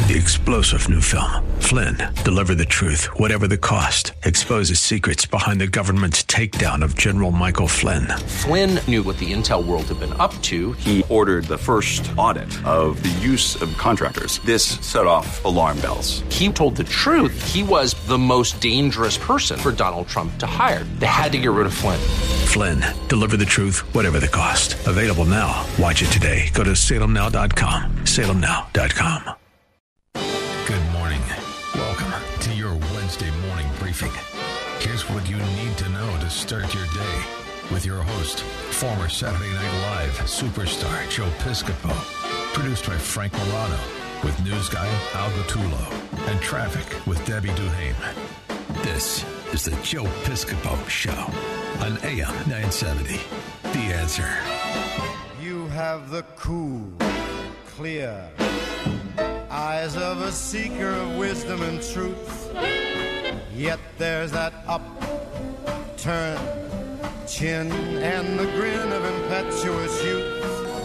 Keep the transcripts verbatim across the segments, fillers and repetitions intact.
The explosive new film, Flynn, deliver the truth, whatever the cost, exposes secrets behind the government's takedown of General Michael Flynn. Flynn knew what the intel world had been up to. He ordered the first audit of the use of contractors. This set off alarm bells. He told the truth. He was the most dangerous person for Donald Trump to hire. They had to get rid of Flynn. Flynn, deliver the truth, whatever the cost. Available now. Watch it today. Go to salem now dot com. salem now dot com. Good morning. Welcome to your Wednesday morning briefing. Here's what you need to know to start your day with your host, former Saturday Night Live superstar Joe Piscopo. Produced by Frank Morano with news guy Al Gattullo and traffic with Debbie Duhame. This is the Joe Piscopo Show on A M nine seventy. The Answer. You have the cool, clear eyes of a seeker of wisdom and truth. Yet there's that upturned chin and the grin of impetuous youth.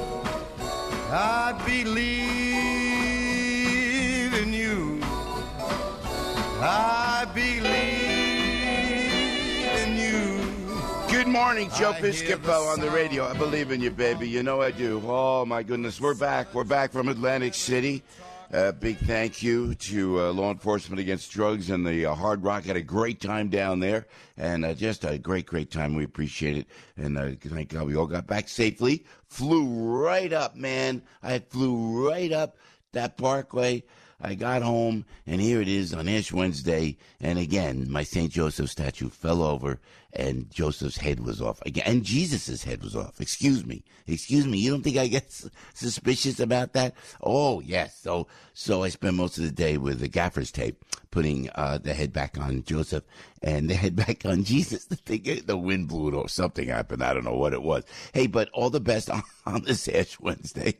I believe in you. I believe in you. Good morning, Joe Piscopo on the radio. I believe in you, baby. You know I do. Oh, my goodness. We're back. We're back from Atlantic City. Uh, big thank you to uh, Law Enforcement Against Drugs and the uh, Hard Rock. Had a great time down there, and uh, just a great, great time. We appreciate it, and uh, thank God we all got back safely. Flew right up, man. I flew right up that parkway. I got home, and here it is on Ash Wednesday, and again, my Saint Joseph statue fell over, and Joseph's head was off. Again, and Jesus' head was off. Excuse me. Excuse me. You don't think I get suspicious about that? Oh, yes. So so I spent most of the day with the gaffer's tape, putting uh, the head back on Joseph and the head back on Jesus. The, the wind blew it or something happened. I don't know what it was. Hey, but all the best on, on this Ash Wednesday.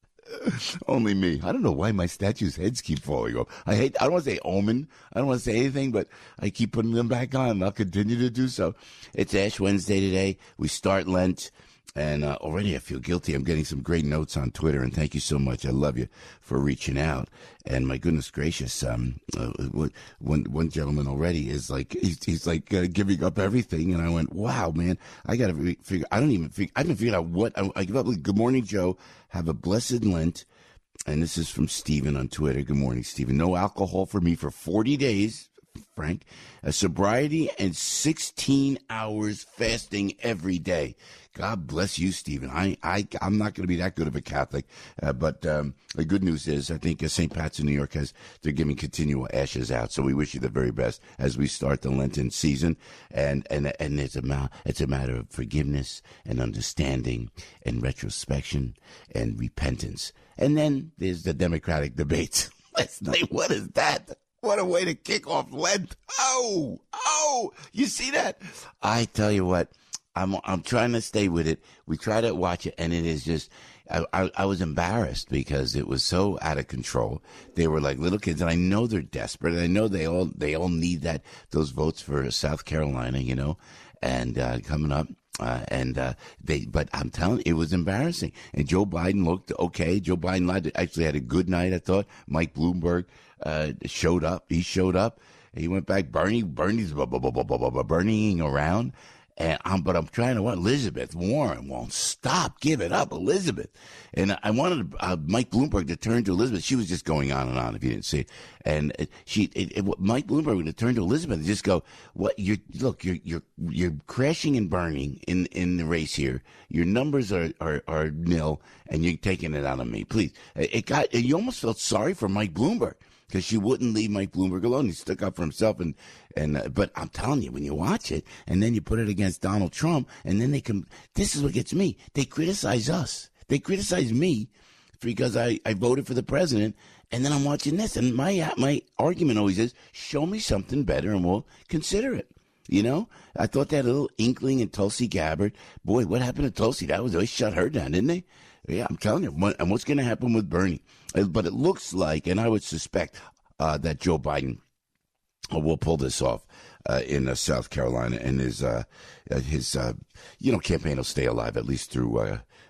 Only me. I don't know why my statues' heads keep falling off. I hate. I don't want to say omen. I don't want to say anything, but I keep putting them back on. I'll continue to do so. It's Ash Wednesday today. We start Lent, and uh, already I feel guilty. I'm getting some great notes on Twitter, and thank you so much. I love you for reaching out. And my goodness gracious, um, uh, one one gentleman already is like he's, he's like uh, giving up everything, and I went, wow, man, I got to figure. I don't even figure. I haven't figured out what I, I give up. Good morning, Joe. Have a blessed Lent. And this is from Stephen on Twitter. Good morning, Stephen. No alcohol for me for forty days, Frank. A sobriety and sixteen hours fasting every day. God bless you, Stephen. I, I, I'm not going to be that good of a Catholic. Uh, but um, the good news is I think uh, Saint Pat's in New York has, they're giving continual ashes out. So we wish you the very best as we start the Lenten season. And, and, and it's, a ma- it's a matter of forgiveness and understanding and retrospection and repentance. And then there's the Democratic debates. Last night, what is that? What a way to kick off Lent. Oh, oh, you see that? I tell you what, I'm I'm trying to stay with it. We try to watch it, and it is just, I, I, I was embarrassed because it was so out of control. They were like little kids, and I know they're desperate. I know they all they all need that those votes for South Carolina, you know, and uh, coming up. Uh, and uh, they, but I'm telling you, it was embarrassing. And Joe Biden looked okay. Joe Biden actually had a good night, I thought. Mike Bloomberg uh, showed up. He showed up. He went back. Bernie, Bernie's blah, blah, blah, blah, blah, blah, Bernieing around. And I'm, but I'm trying to want Elizabeth Warren won't stop. Give it up, Elizabeth. And I wanted uh, Mike Bloomberg to turn to Elizabeth. She was just going on and on, if you didn't see it. And it, she, it, it, Mike Bloomberg would turn to Elizabeth and just go, "What? You look, you're you're you're crashing and burning in, in the race here. Your numbers are, are, are nil, and you're taking it out on me. Please." It got. You almost felt sorry for Mike Bloomberg, because she wouldn't leave Mike Bloomberg alone. He stuck up for himself. And, and uh, but I'm telling you, when you watch it and then you put it against Donald Trump, and then they come, this is what gets me. They criticize us. They criticize me because I, I voted for the president, and then I'm watching this. And my my argument always is, show me something better and we'll consider it. You know, I thought that little inkling in Tulsi Gabbard. Boy, what happened to Tulsi? That was, they shut her down, didn't they? Yeah, I'm telling you. And what's going to happen with Bernie? But it looks like, and I would suspect uh, that Joe Biden uh, will pull this off uh, in uh, South Carolina, and his uh, his uh, you know campaign will stay alive at least through uh,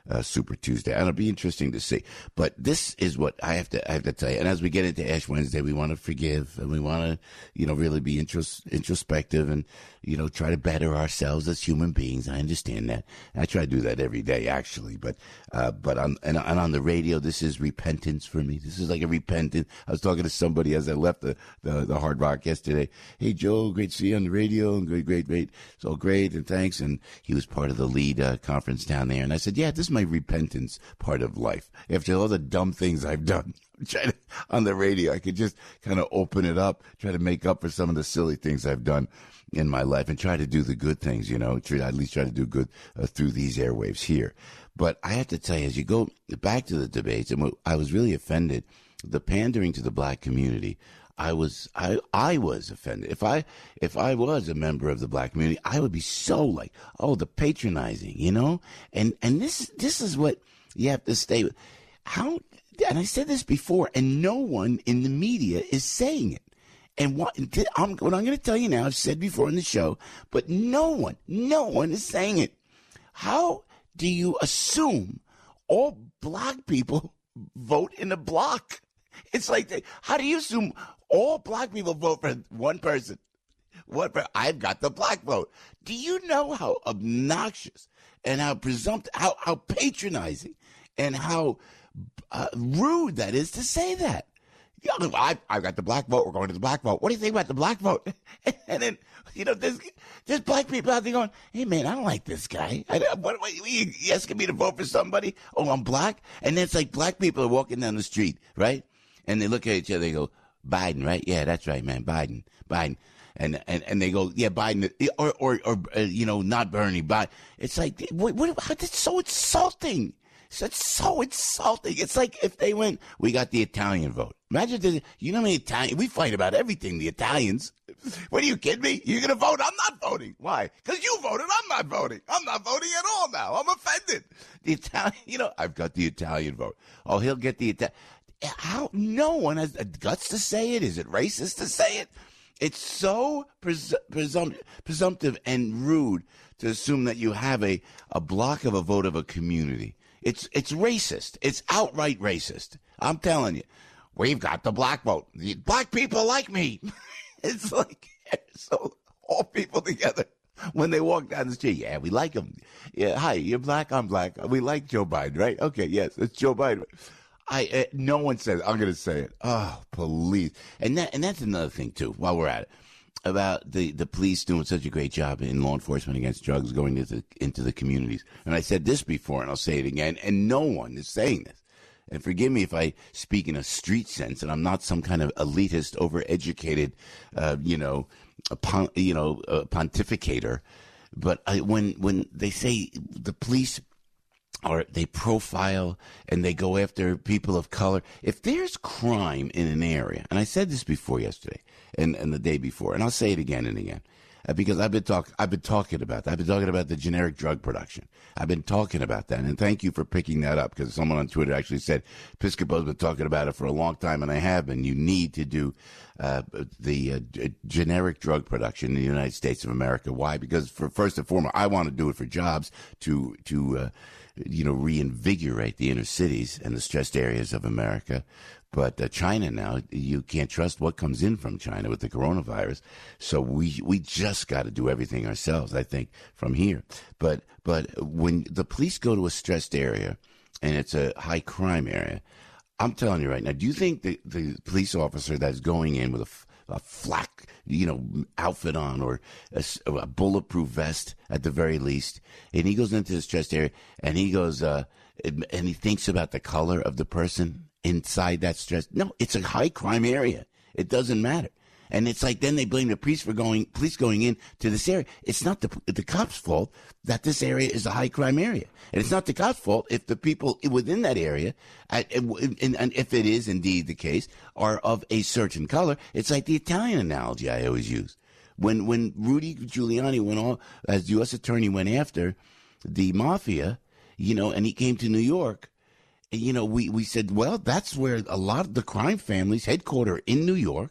uh, Super Tuesday. And it'll be interesting to see. But this is what I have to I have to tell you. And as we get into Ash Wednesday, we want to forgive and we want to, you know, really be intros- introspective and, you know, try to better ourselves as human beings. I understand that. I try to do that every day, actually. But uh, but on and, and on the radio, this is repentance for me. This is like a repentance. I was talking to somebody as I left the, the, the Hard Rock yesterday. Hey, Joe, great to see you on the radio. And great, great, great. So great, and thanks. And he was part of the lead uh, conference down there. And I said, yeah, this is my repentance part of life. After all the dumb things I've done, trying to, on the radio, I could just kind of open it up, try to make up for some of the silly things I've done in my life and try to do the good things, you know, try, at least try to do good uh, through these airwaves here. But I have to tell you, as you go back to the debates, and I was really offended, the pandering to the black community, I was, I, I was offended. If I, if I was a member of the black community, I would be so like, oh, the patronizing, you know, and, and this, this is what you have to stay with. How, and I said this before, and no one in the media is saying it. And what I'm, what I'm going to tell you now, I've said before in the show, but no one, no one is saying it. How do you assume all black people vote in a block? It's like, they, how do you assume all black people vote for one person? What? I've got the black vote. Do you know how obnoxious and how presumptive, how, how patronizing and how uh, rude that is to say that? Yeah, I, I've got the black vote. We're going to the black vote. What do you think about the black vote? And then, you know, there's, there's black people out there going, hey, man, I don't like this guy. I, what, what, you asking me to vote for somebody? Oh, I'm black? And then it's like black people are walking down the street, right? And they look at each other, they go, Biden, right? Yeah, that's right, man. Biden, Biden. And, and, and they go, yeah, Biden, or, or, or, uh, you know, not Bernie, Biden. It's like, what, what, that's so insulting. It's so insulting. It's like if they went, we got the Italian vote. Imagine, the, you know how many Italian, we fight about everything, the Italians. What are you kidding me? You're going to vote? I'm not voting. Why? Because you voted. I'm not voting. I'm not voting at all now. I'm offended. The Italian, you know, I've got the Italian vote. Oh, he'll get the Italian. How? No one has the guts to say it. Is it racist to say it? It's so pres- presumpt- presumptive and rude to assume that you have a, a block of a vote of a community. It's it's racist. It's outright racist. I'm telling you. We've got the black vote. The black people like me. It's like, so all people together when they walk down the street. Yeah, we like them. Yeah, hi, you're black, I'm black. We like Joe Biden, right? Okay, yes, it's Joe Biden. I uh, no one says it. I'm going to say it. Oh, police. And that and that's another thing, too, while we're at it, about the, the police doing such a great job in law enforcement against drugs going into the, into the communities. And I said this before, and I'll say it again, and no one is saying this. And forgive me if I speak in a street sense, and I'm not some kind of elitist, overeducated, uh, you know, pon- you know, uh, pontificator. But I, when when they say the police or they profile and they go after people of color, if there's crime in an area, and I said this before yesterday and, and the day before, and I'll say it again and again. Uh, because I've been talk, I've been talking about that. I've been talking about the generic drug production. I've been talking about that, and thank you for picking that up. Because someone on Twitter actually said Piscopo's been talking about it for a long time, and I have. And you need to do uh, the uh, g- generic drug production in the United States of America. Why? Because for first and foremost, I want to do it for jobs to to uh, you know reinvigorate the inner cities and the stressed areas of America. But uh, China now, you can't trust what comes in from China with the coronavirus. So we we just got to do everything ourselves, I think, from here. But but when the police go to a stressed area and it's a high crime area, I'm telling you right now, do you think the, the police officer that's going in with a, a flak, you know, outfit on or a, a bulletproof vest at the very least, and he goes into the stressed area and he goes uh, and he thinks about the color of the person inside that stress? No, it's a high crime area. It doesn't matter. And it's like then they blame the police for going, police going in to this area. It's not the the cops' fault that this area is a high crime area, and it's not the cops' fault if the people within that area, and, and if it is indeed the case, are of a certain color. It's like the Italian analogy I always use. When when Rudy Giuliani went on as U S attorney, went after the mafia, you know, and he came to New York. You know, we, we said, well, that's where a lot of the crime families headquarter in New York.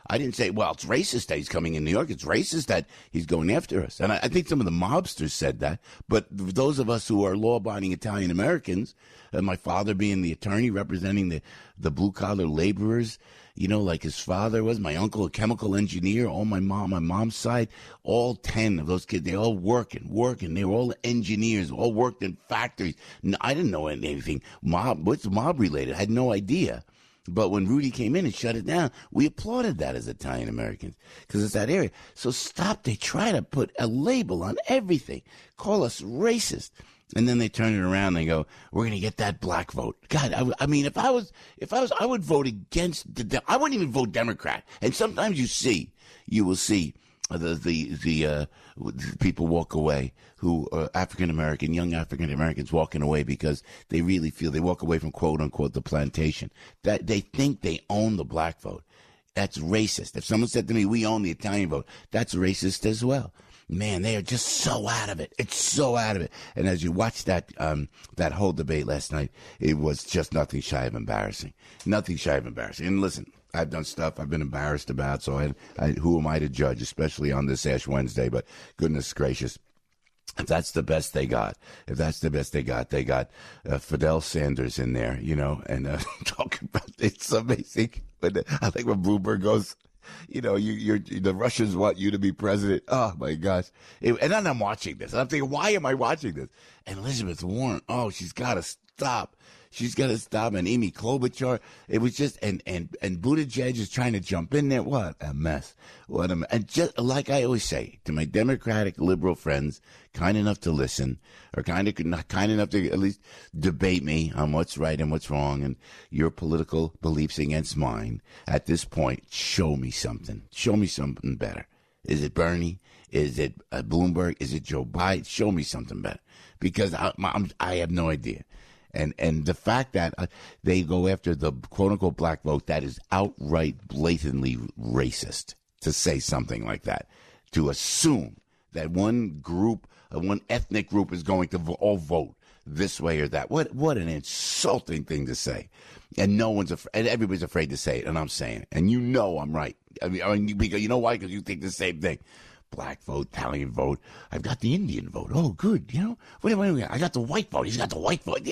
I didn't say, well, it's racist that he's coming in New York. It's racist that he's going after us. And I, I think some of the mobsters said that. But those of us who are law-abiding Italian Americans, uh, my father being the attorney representing the, the blue-collar laborers, you know, like his father was, my uncle, a chemical engineer, all my mom, my mom's side, all ten of those kids, they all working, working. They were all engineers, all worked in factories. No, I didn't know anything mob, what's mob related? I had no idea. But when Rudy came in and shut it down, we applauded that as Italian Americans because it's that area. So stop. They try to put a label on everything, call us racist. And then they turn it around and they go, we're going to get that black vote. God, I, I mean, if I was, if I was, I would vote against the, I wouldn't even vote Democrat. And sometimes you see, you will see the, the, the, uh, the people walk away who are African American, young African Americans walking away because they really feel they walk away from quote unquote the plantation. That they think they own the black vote. That's racist. If someone said to me, we own the Italian vote, that's racist as well. Man, they are just so out of it. It's so out of it. And as you watch that um, that whole debate last night, it was just nothing shy of embarrassing. Nothing shy of embarrassing. And listen, I've done stuff I've been embarrassed about, so I, I, who am I to judge, especially on this Ash Wednesday? But goodness gracious, if that's the best they got, if that's the best they got, they got uh, Fidel Sanders in there, you know, and uh, talking about it's amazing. But I think when Bloomberg goes, you know, you, you're, the Russians want you to be president. Oh, my gosh. It, and then I'm watching this. And I'm thinking, why am I watching this? And Elizabeth Warren, oh, she's got to stop. She's got to stop. And Amy Klobuchar, it was just, and, and, and Buttigieg is trying to jump in there. What a mess. What a mess. And just like I always say to my Democratic liberal friends, kind enough to listen, or kind of not kind enough to at least debate me on what's right and what's wrong and your political beliefs against mine. At this point, show me something. Show me something better. Is it Bernie? Is it uh, Bloomberg? Is it Joe Biden? Show me something better, because I, I'm, I have no idea. And and the fact that uh, they go after the quote-unquote black vote, that is outright blatantly racist to say something like that, to assume that one group, uh, one ethnic group is going to vo- all vote this way or that. What what an insulting thing to say. And no one's afraid, and everybody's afraid to say it, and I'm saying it. And you know I'm right. I mean, I mean because you know why? Because you think the same thing. Black vote, Italian vote. I've got the Indian vote. Oh, good. You know, wait, wait, wait. I got the white vote. He's got the white vote.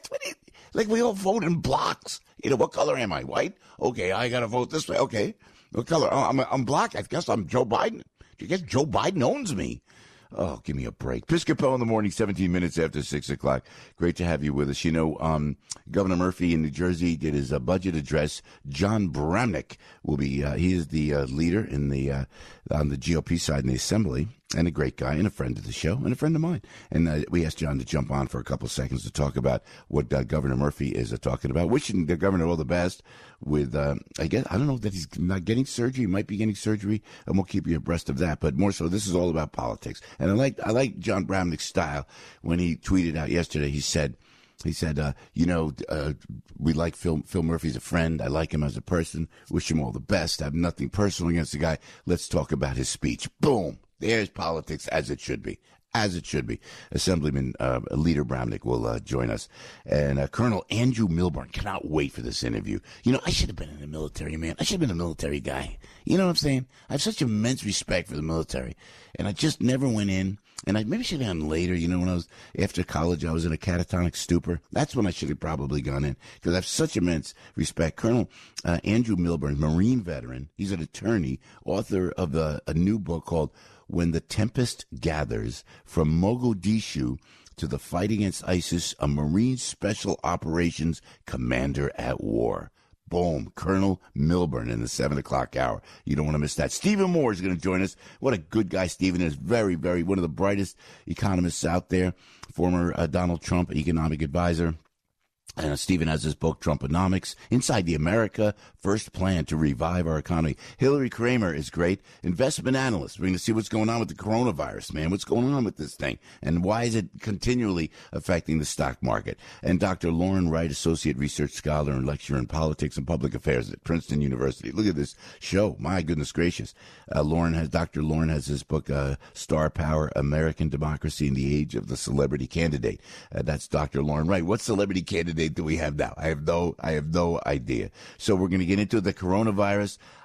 Like we all vote in blocks. You know, what color am I? White? Okay, I got to vote this way. Okay. What color? Oh, I'm, I'm black. I guess I'm Joe Biden. Do you guess Joe Biden owns me? Oh, give me a break. Piscopo in the morning, seventeen minutes after six o'clock. Great to have you with us. You know, um, Governor Murphy in New Jersey did his uh, budget address. John Bramnick will be, uh, he is the uh, leader in the, uh, on the G O P side in the Assembly, and a great guy and a friend of the show and a friend of mine. And uh, we asked John to jump on for a couple of seconds to talk about what uh, Governor Murphy is uh, talking about. Wishing the governor all the best with, uh, I guess, I don't know that he's not getting surgery. He might be getting surgery, and we'll keep you abreast of that. But more so, this is all about politics. And I like, I like John Bramnick's style. When he tweeted out yesterday, he said, He said, uh, you know, uh, we like Phil, Phil Murphy's a friend. I like him as a person. Wish him all the best. I have nothing personal against the guy. Let's talk about his speech. Boom. There's politics as it should be. As it should be. Assemblyman uh, Leader Bramnick will uh, join us. And uh, Colonel Andrew Milburn. Cannot wait for this interview. You know, I should have been in the military, man. I should have been a military guy. You know what I'm saying? I have such immense respect for the military. And I just never went in. And I maybe should have gone later. You know, when I was, after college, I was in a catatonic stupor. That's when I should have probably gone in, because I have such immense respect. Colonel uh, Andrew Milburn, Marine veteran. He's an attorney, author of a, a new book called When the Tempest Gathers, From Mogadishu to the Fight Against ISIS, a Marine Special Operations Commander at War. Boom. Colonel Milburn in the seven o'clock hour. You don't want to miss that. Stephen Moore is going to join us. What a good guy Stephen is. Very, very, one of the brightest economists out there. Former uh, Donald Trump economic advisor. And Stephen has his book, Trumponomics, Inside the America First Plan to Revive Our Economy. Hillary Kramer is great. Investment analyst. We're going to see what's going on with the coronavirus, man. What's going on with this thing? And why is it continually affecting the stock market? And Doctor Lauren Wright, Associate Research Scholar and Lecturer in Politics and Public Affairs at Princeton University. Look at this show. My goodness gracious. Uh, Lauren has, Doctor Lauren has his book, uh, Star Power, American Democracy in the Age of the Celebrity Candidate. Uh, that's Doctor Lauren Wright. What celebrity candidate do we have now? I have no, I have no idea. So we're going to get into the coronavirus.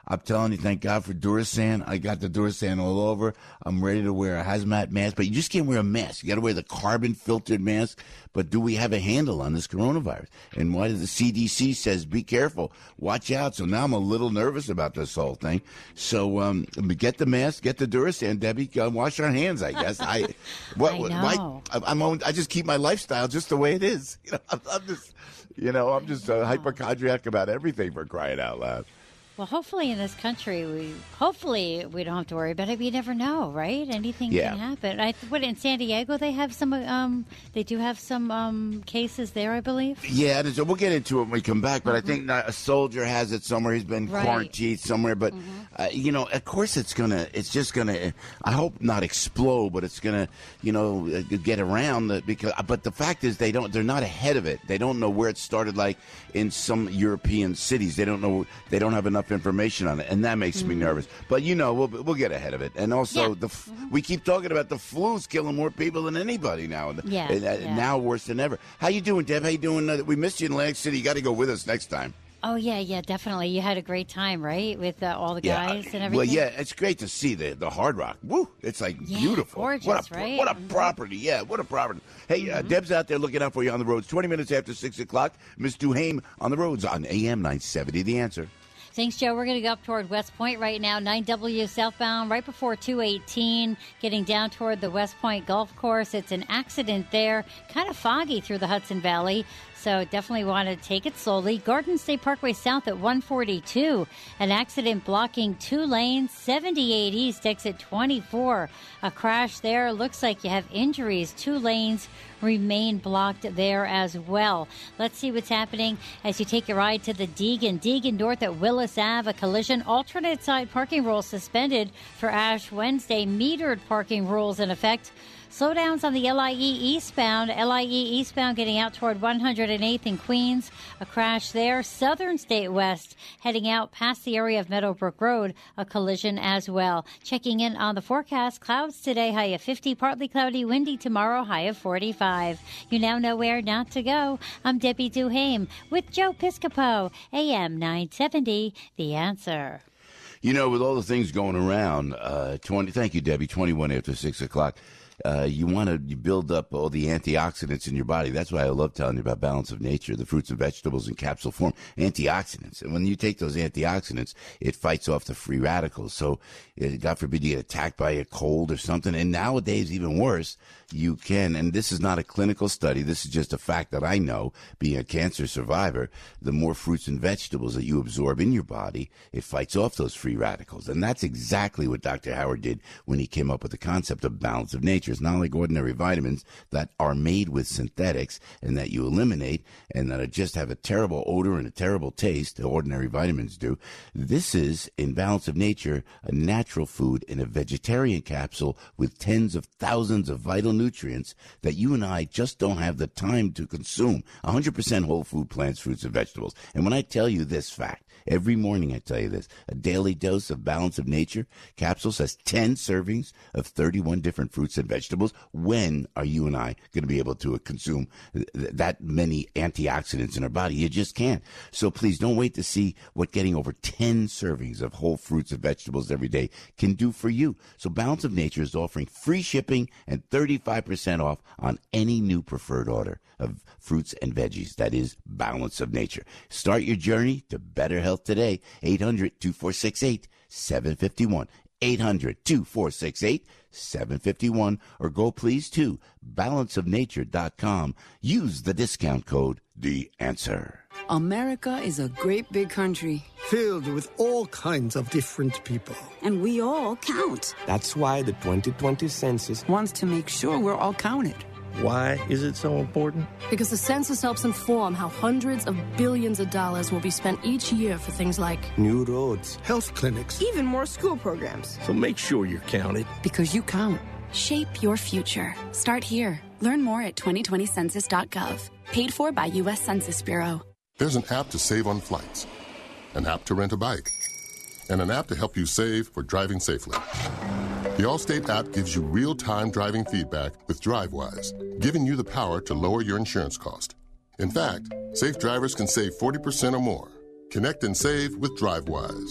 I'm telling you, thank God for Durasan. I got the Durasan all over. I'm ready to wear a hazmat mask, but you just can't wear a mask. You got to wear the carbon-filtered mask. But do we have a handle on this coronavirus? And why does the C D C says be careful, watch out? So now I'm a little nervous about this whole thing. So um, get the mask, get the Durasan, Debbie. Uh, wash our hands, I guess. I, what, I know. My, I'm on, I just keep my lifestyle just the way it is. You know, I'm, I'm just, you know, I'm just uh, hypochondriac about everything, for crying out loud. Well, hopefully in this country, we hopefully we don't have to worry about it. But you never know, right? Anything Yeah. can happen. I what in San Diego they have some. Um, they do have some um, cases there, I believe. Yeah, there's- we'll get into it when we come back, but I think that a soldier has it somewhere. He's been Right. quarantined somewhere, but uh, you know, of course, it's gonna, it's just gonna. I hope not explode, but it's gonna, you know, uh, get around the, because. But the fact is, they don't. They're not ahead of it. They don't know where it started. Like in some European cities, they don't know. They don't have enough information on it, and that makes me nervous. But you know, we'll we'll get ahead of it. And also, Yeah. the f we keep talking about the flu's killing more people than anybody now. Yeah, And, uh, yeah. now worse than ever. How you doing, Deb? How you doing? Uh, we missed you in Atlantic City. You got to go with us next time. Oh yeah, yeah, definitely. You had a great time, right, with uh, all the guys and everything. Well, yeah, it's great to see the the Hard Rock. Woo, it's like Yeah, beautiful. gorgeous, what a right? what a Mhm. property. Yeah, what a property. Hey, Mm-hmm. uh, Deb's out there looking out for you on the roads. Twenty minutes after six o'clock, Miss Duhame on the roads on A M nine seventy. The Answer. Thanks, Joe. We're going to go up toward West Point right now, nine W southbound, right before two eighteen, getting down toward the West Point Golf Course. It's an accident there, kind of foggy through the Hudson Valley, so definitely want to take it slowly. Garden State Parkway south at one forty-two, an accident blocking two lanes, seventy-eight east, exit twenty-four. A crash there. Looks like you have injuries. Two lanes remain blocked there as well. Let's see what's happening as you take a ride to the Deegan. Deegan North at Willis Ave, a collision. Alternate side parking rules suspended for Ash Wednesday. Metered parking rules in effect. Slowdowns on the L I E eastbound. L I E eastbound getting out toward one hundred eighth in Queens. A crash there. Southern State West heading out past the area of Meadowbrook Road. A collision as well. Checking in on the forecast. Clouds today, high of fifty. Partly cloudy, windy tomorrow, high of forty-five. You now know where not to go. I'm Debbie Duhame with Joe Piscopo. A M nine seventy, The Answer. You know, with all the things going around, uh, twenty. Thank you, Debbie. Twenty-one after six o'clock. Uh, you want to build up all the antioxidants in your body. That's why I love telling you about Balance of Nature, the fruits and vegetables in capsule form, antioxidants. And when you take those antioxidants, it fights off the free radicals. So, uh, God forbid you get attacked by a cold or something. And nowadays, even worse, you can, and this is not a clinical study, this is just a fact that I know, being a cancer survivor, the more fruits and vegetables that you absorb in your body, it fights off those free radicals. And that's exactly what Doctor Howard did when he came up with the concept of Balance of Nature. It's not like ordinary vitamins that are made with synthetics and that you eliminate and that just have a terrible odor and a terrible taste, the ordinary vitamins do. This is, in Balance of Nature, a natural food in a vegetarian capsule with tens of thousands of vital nutrients that you and I just don't have the time to consume. one hundred percent whole food plants, fruits, and vegetables. And when I tell you this fact, every morning I tell you this, a daily dose of Balance of Nature capsules has ten servings of thirty-one different fruits and vegetables. When are you and I going to be able to consume th- that many antioxidants in our body? You just can't. So please don't wait to see what getting over ten servings of whole fruits and vegetables every day can do for you. So Balance of Nature is offering free shipping and thirty-five percent off on any new preferred order of fruits and veggies. That is Balance of Nature. Start your journey to better health today. eight hundred, two four six eight, seven five one. eight hundred, two four six eight, seven five one. Or go please to balance of nature dot com. Use the discount code The Answer. America is a great big country. Filled with all kinds of different people. And we all count. That's why the twenty twenty census wants to make sure we're all counted. Why is it so important? Because the census helps inform how hundreds of billions of dollars will be spent each year for things like new roads, health clinics, even more school programs. So make sure you're counted. Because you count. Shape your future. Start here. Learn more at twenty twenty census dot gov. Paid for by U S Census Bureau. There's an app to save on flights, an app to rent a bike, and an app to help you save for driving safely. The Allstate app gives you real-time driving feedback with DriveWise, giving you the power to lower your insurance cost. In fact, safe drivers can save forty percent or more. Connect and save with DriveWise.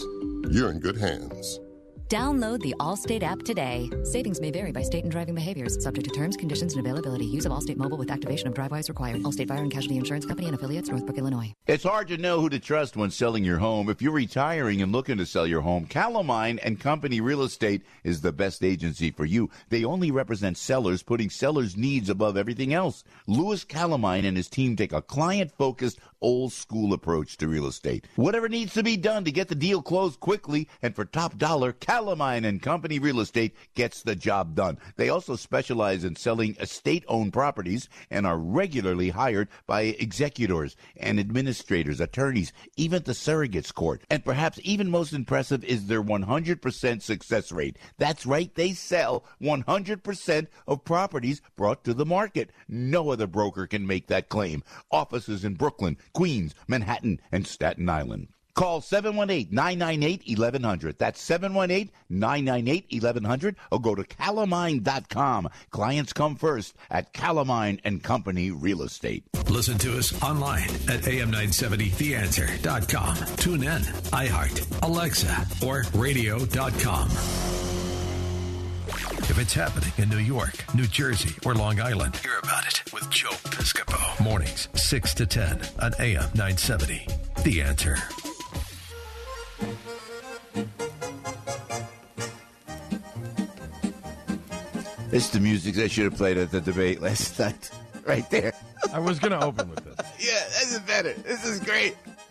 you're in good hands. Download the Allstate app today. Savings may vary by state and driving behaviors. Subject to terms, conditions, and availability. Use of Allstate Mobile with activation of Drivewise required. Allstate Fire and Casualty Insurance Company and affiliates, Northbrook, Illinois. It's hard to know who to trust when selling your home. If you're retiring and looking to sell your home, Calamine and Company Real Estate is the best agency for you. They only represent sellers, putting sellers' needs above everything else. Louis Calamine and his team take a client-focused, old-school approach to real estate. Whatever needs to be done to get the deal closed quickly and for top dollar, Calamine and Company Real Estate gets the job done. They also specialize in selling estate-owned properties and are regularly hired by executors and administrators, attorneys, even the surrogates court. And perhaps even most impressive is their one hundred percent success rate. That's right, they sell one hundred percent of properties brought to the market. No other broker can make that claim. Offices in Brooklyn, Queens, Manhattan, and Staten Island. Call seven one eight, nine nine eight, one one zero zero. That's seven one eight, nine nine eight, one one zero zero, or go to calamine dot com. Clients come first at Calamine and Company Real Estate. Listen to us online at A M nine seventy the answer dot com. Tune in, iHeart, Alexa, or radio dot com. If it's happening in New York, New Jersey, or Long Island, hear about it with Joe Piscopo. Mornings, six to ten on A M nine seventy. The Answer. It's the music I should have played at the debate last night. Right there. I was going to open with this. Yeah, this is better. This is great.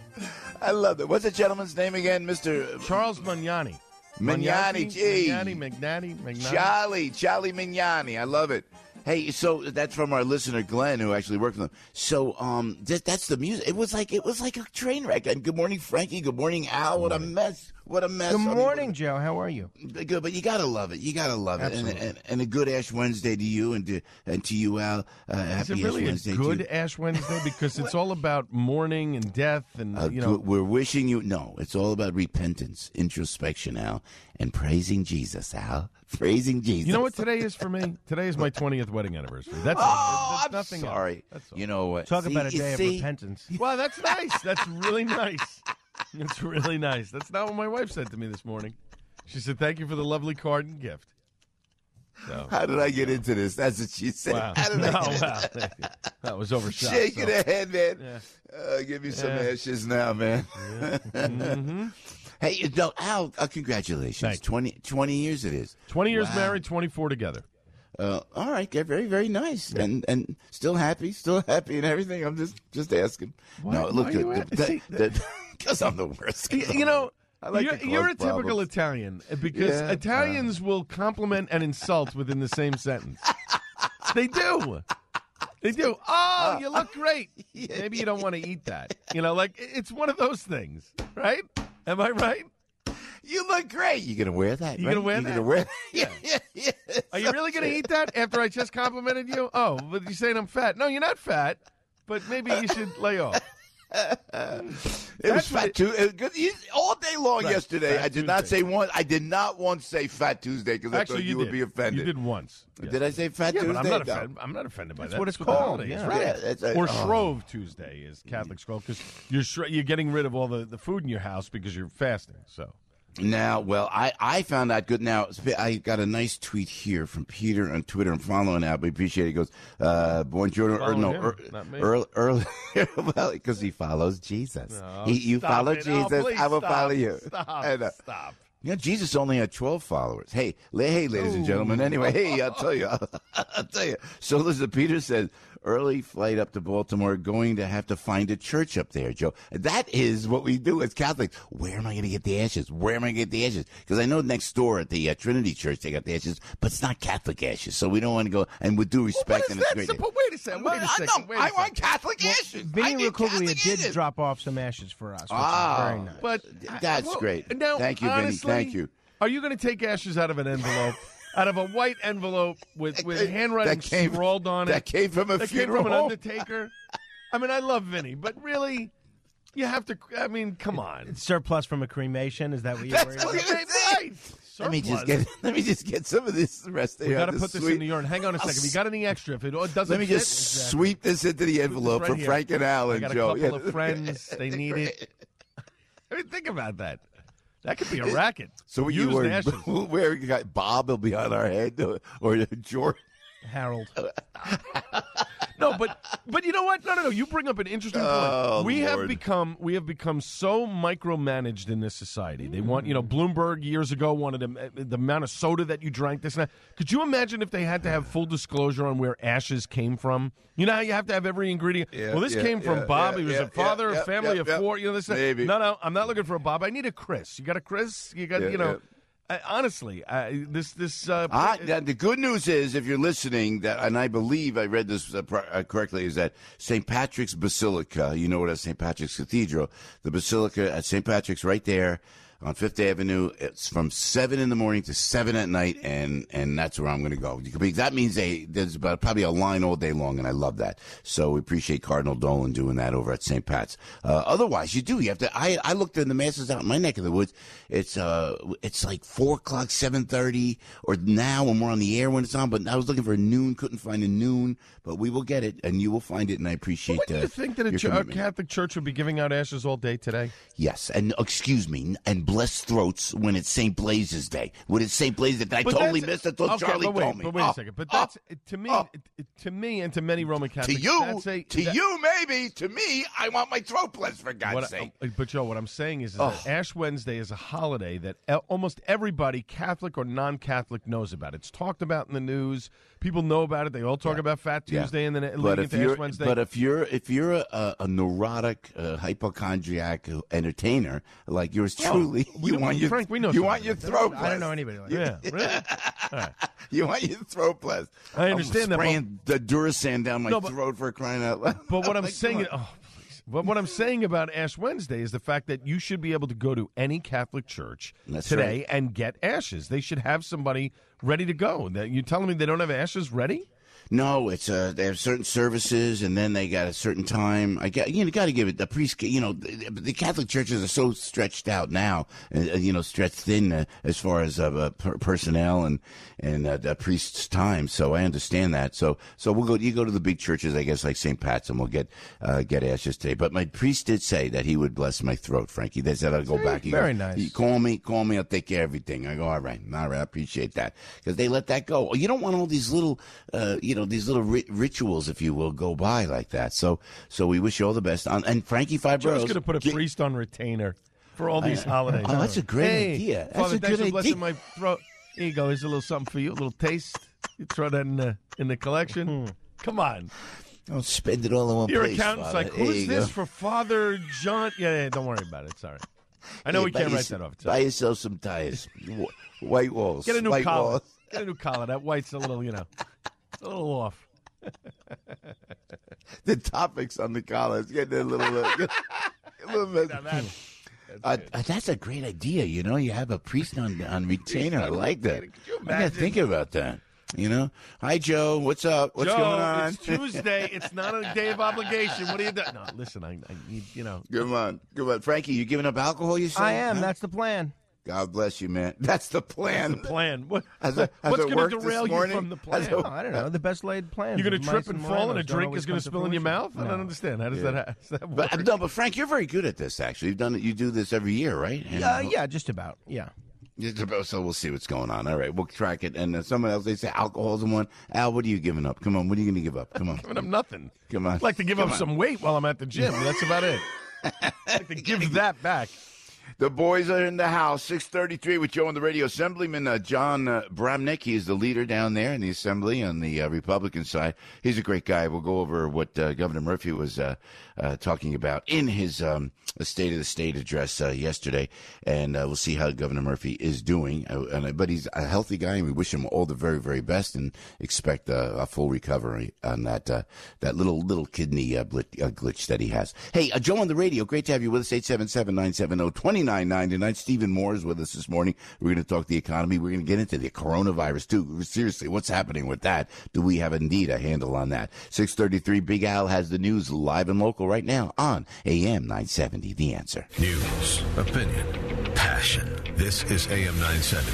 I love it. What's the gentleman's name again, Mister Charles Magnani. Magnani, gee. Magnani, Magnani, Magnani. Charlie, Charlie Magnani. I love it. Hey, so that's from our listener Glenn, who actually worked with them. So, um, that, that's the music. It was like it was like a train wreck. And good morning, Frankie. Good morning, Al. What a mess. What a mess. Good I mean, morning, Joe. How are you? Good, but you gotta love it. You gotta love it. And, and, and a good Ash Wednesday to you and to and to you, Al. Uh, Is it happy really Ash Wednesday a good to you. Ash Wednesday? Because it's all about mourning and death, and Uh, you know. good- we're wishing you. No, it's all about repentance, introspection, Al, and praising Jesus, Al. Praising Jesus. You know what today is for me? Today is my twentieth wedding anniversary. That's, Oh, that's I'm nothing else. sorry. That's all. You know what? Talk See, about a you day of see? repentance. Well, that's nice. That's really nice. It's really nice. That's not what my wife said to me this morning. She said, "Thank you for the lovely card and gift." So, How did I get into this? That's what she said. Wow. How did No, I wow. That was overshot. Shaking so. her head, man. Yeah. Uh, give me some Yeah. ashes now, man. Yeah. Mm-hmm. Hey, no, Al, uh, congratulations. Thank you. twenty, twenty years it is. twenty years Wow. married, twenty-four together. Uh, all right, yeah, very, very nice, and and still happy, still happy, and everything. I'm just just asking. Why- no, look why are you good, at- see, because I'm the worst. You, you know, I like you're, the you're a close typical problems. Italian because Yeah. Italians will compliment and insult within the same sentence. They do. They do. Oh, you look great. Maybe you don't want to eat that. You know, like it's one of those things, right? Am I right? You look great. You gonna wear that? You right? gonna wear you that? Gonna wear yeah, yeah, yeah. Are you really going to eat that after I just complimented you? Oh, but you're saying I'm fat. No, you're not fat, but maybe you should lay off. It was That's what Fat it- Tuesday all day long Right, yesterday. Fat I did not Tuesday. say one. I did not once say Fat Tuesday because I Actually, thought you, you would did. be offended. You did once. Did I say Fat Yeah, Tuesday? but I'm not No. offended. I'm not offended by That's that. what it's the called, holidays, yeah. right? Yeah, that's a- or oh. Shrove Tuesday is Catholic scroll because you're sh- you're getting rid of all the, the food in your house because you're fasting. So Now, well, I, I found out good. Now, I got a nice tweet here from Peter on Twitter. I'm following that. We appreciate it. He goes, uh, Buongiorno, or Follow no, him, er, not me. early, early, well, because he follows Jesus. No, he, you stop follow it. Oh, Jesus, please I will stop. follow you. Stop. I know. Stop. You know, Jesus only had twelve followers. Hey, la- hey, ladies and gentlemen. Anyway, hey, I'll tell you. I'll, I'll tell you. So, listen, Peter says, early flight up to Baltimore, going to have to find a church up there, Joe. That is what we do as Catholics. Where am I going to get the ashes? Where am I going to get the ashes? Because I know next door at the uh, Trinity Church, they got the ashes, but it's not Catholic ashes. So we don't want to go, and with due respect, What is and it's that? great. So- but wait a second. Wait a I second. know. Wait a I second. want Catholic ashes. I Vinny get Ricuglia Catholic did ashes. drop off some ashes for us, which Ah, is very nice. But That's well, great. Now, Thank you, Vinny. honestly, Thank you. Are you going to take ashes out of an envelope, out of a white envelope with, with handwriting That came- scrawled on it? that came from a that funeral came from an home? undertaker. I mean, I love Vinny, but really, you have to. I mean, come on. Surplus from a cremation, is that what you're That's worried what about? I'm saying. Right. Let me just Surplus. get. Let me just get some of this rest of We here. got to This put this sweet- in the urn. Hang on a I'll second. If you got any extra, if it doesn't Let me fit, just sweep this into the envelope right for here. Frank and Al I and got a Joe. couple Yeah. of friends. They need it. I mean, think about that. That could be a racket. So Used you were ashes. where you got Bob will be on our head or George. Harold. No, but but you know what? No, no, no. You bring up an interesting point. Oh, we have Lord. become we have become so micromanaged in this society. They want, you know, Bloomberg years ago wanted a, the amount of soda that you drank. This and that. Could you imagine if they had to have full disclosure on where ashes came from? You know how you have to have every ingredient. Yeah, well, this yeah, came from yeah, Bob. yeah, he was yeah, a father, yeah, a family yeah, of yeah. four. You know this. Maybe. No, no. I'm not looking for a Bob. I need a Chris. You got a Chris? You got Yeah, you know. yeah. I, honestly, I, this this. Uh, Ah, now, the good news is, if you're listening, that, and I believe I read this uh, pr- uh, correctly, is that Saint Patrick's Basilica, you know what is Saint Patrick's Cathedral, the Basilica at Saint Patrick's right there on Fifth Avenue. It's from seven in the morning to seven at night, and, and that's where I'm going to go. Because that means they, there's about probably a line all day long, and I love that. So we appreciate Cardinal Dolan doing that over at Saint Pat's. Uh, otherwise, you do. You have to. I I looked in the masses out in my neck of the woods. It's uh it's like four o'clock, seven thirty, or now when we're on the air when it's on. But I was looking for a noon, couldn't find a noon. But we will get it, and you will find it, and I appreciate. Wouldn't uh, you think that a, your ch- a commitment. Catholic church would be giving out ashes all day today? Yes, and excuse me, and blessed throats when it's Saint Blaise's Day. When it's Saint Blaise's Day, I But totally that's- missed it until okay, Charlie but wait, told me. But wait Oh, a second. But oh, that's to me, oh. to me, and to many Roman to Catholics. you, that's a, to that- you, maybe to me, I want my throat blessed for God's What, sake. I- but Joe, what I'm saying is, is Oh. that Ash Wednesday is a holiday that e- almost everybody, Catholic or non-Catholic, knows about. It's talked about in the news. People know about it. They all talk about Fat Yeah. Tuesday and then it But leading if into you're, Ash Wednesday. but if you're if you're a, a neurotic, uh, hypochondriac entertainer like yours Oh, truly, we you know- want your Frank, we know you somebody want your like that. throat. I don't know blessed. anybody like yeah, really? All right. You want your throat blessed. I understand I'm that, spraying the Duracell down my No, but- throat for crying out loud. But what I'm Like, saying, come on. oh, please. But what I'm saying about Ash Wednesday is the fact that you should be able to go to any Catholic church That's today right. and get ashes. They should have somebody ready to go. That you telling me they don't have ashes ready? No, it's uh, they have certain services, and then they got a certain time. I got you know, got to give it the priest. You know, the, the Catholic churches are so stretched out now, uh, you know, stretched thin uh, as far as uh, uh, per- personnel and and uh, the priest's time. So I understand that. So so we'll go. You go to the big churches, I guess, like Saint Pat's, and we'll get uh, get ashes today. But my priest did say that he would bless my throat, Frankie. They said I'd go back. He very goes, nice. "You call me, call me. I'll take care of everything." I go, all right, all right. I appreciate that because they let that go. You don't want all these little, uh, you know, these little ri- rituals, if you will, go by like that. So, so we wish you all the best. On, and Frankie Five Joe's Boroughs. going to put a get- priest on retainer for all these I- holidays. Oh, that's a great hey, idea. That's Father, a thanks good for blessing idea. my throat. Here you go. Here's a little something for you, a little taste. You throw that in the in the collection. Come on. Don't spend it all in one Your place. accountant's Father. like, There who's you this go. for Father John? Yeah, yeah, don't worry about it. Sorry. I know Hey, we buy can't your- write that off. It's all Buy right. yourself some tires. Wh- White walls. Get a new White collar. walls. Get a new collar. That white's a little, you know, a little off. The topics on the collars. Get a little, uh, get a little bit. Now that- Uh, uh, that's a great idea. You know, you have a priest on on retainer. I like that. Could you I got to imagine? think about that. You know, hi Joe, what's up? What's Joe, going on? it's Tuesday. It's not a day of obligation. What are you doing? No, listen, I, I need, you know. Come on, come on, Frankie. You giving up alcohol? You say? I am. Huh? That's the plan. God bless you, man. That's the plan. That's the plan. What, Has it- has what's it going worked to this derail you morning? from the Has plan? it- Oh, I don't know. The best laid plans. You're going of to trip mice and fall, and a Morenos don't drink always is going come to spill in your fruition. mouth? I No. don't understand. How does Yeah. that, how does that work? But, no, but Frank, you're very good at this. Actually, you've done it. You do this every year, right? And, Uh, yeah, just about. Yeah. Just about- So we'll see what's going on. All right, we'll track it. And uh, someone else, they say alcohol's in one. Al, what are you giving up? Come on, what are you going to give up? Come on. Giving up nothing. Come on. I'd like to give Come up on. some weight while I'm at the gym. That's about it. I'd like to give that back. The boys are in the house, six thirty-three with Joe on the radio. Assemblyman uh, John uh, Bramnick, he is the leader down there in the Assembly on the uh, Republican side. He's a great guy. We'll go over what uh, Governor Murphy was uh, uh, talking about in his um, State of the State address uh, yesterday, and uh, we'll see how Governor Murphy is doing. Uh, and, but he's a healthy guy, and we wish him all the very, very best and expect uh, a full recovery on that uh, that little little kidney uh, blit- uh, glitch that he has. Hey, uh, Joe on the radio, great to have you with us, eight seven seven, nine seven zero, two nine nine tonight. Stephen Moore is with us this morning. We're going to talk the economy. We're going to get into the coronavirus, too. Seriously, what's happening with that? Do we have indeed a handle on that? six thirty-three, Big Al has the news live and local right now on A M nine seventy. The Answer. News, opinion, passion. This is A M nine seventy.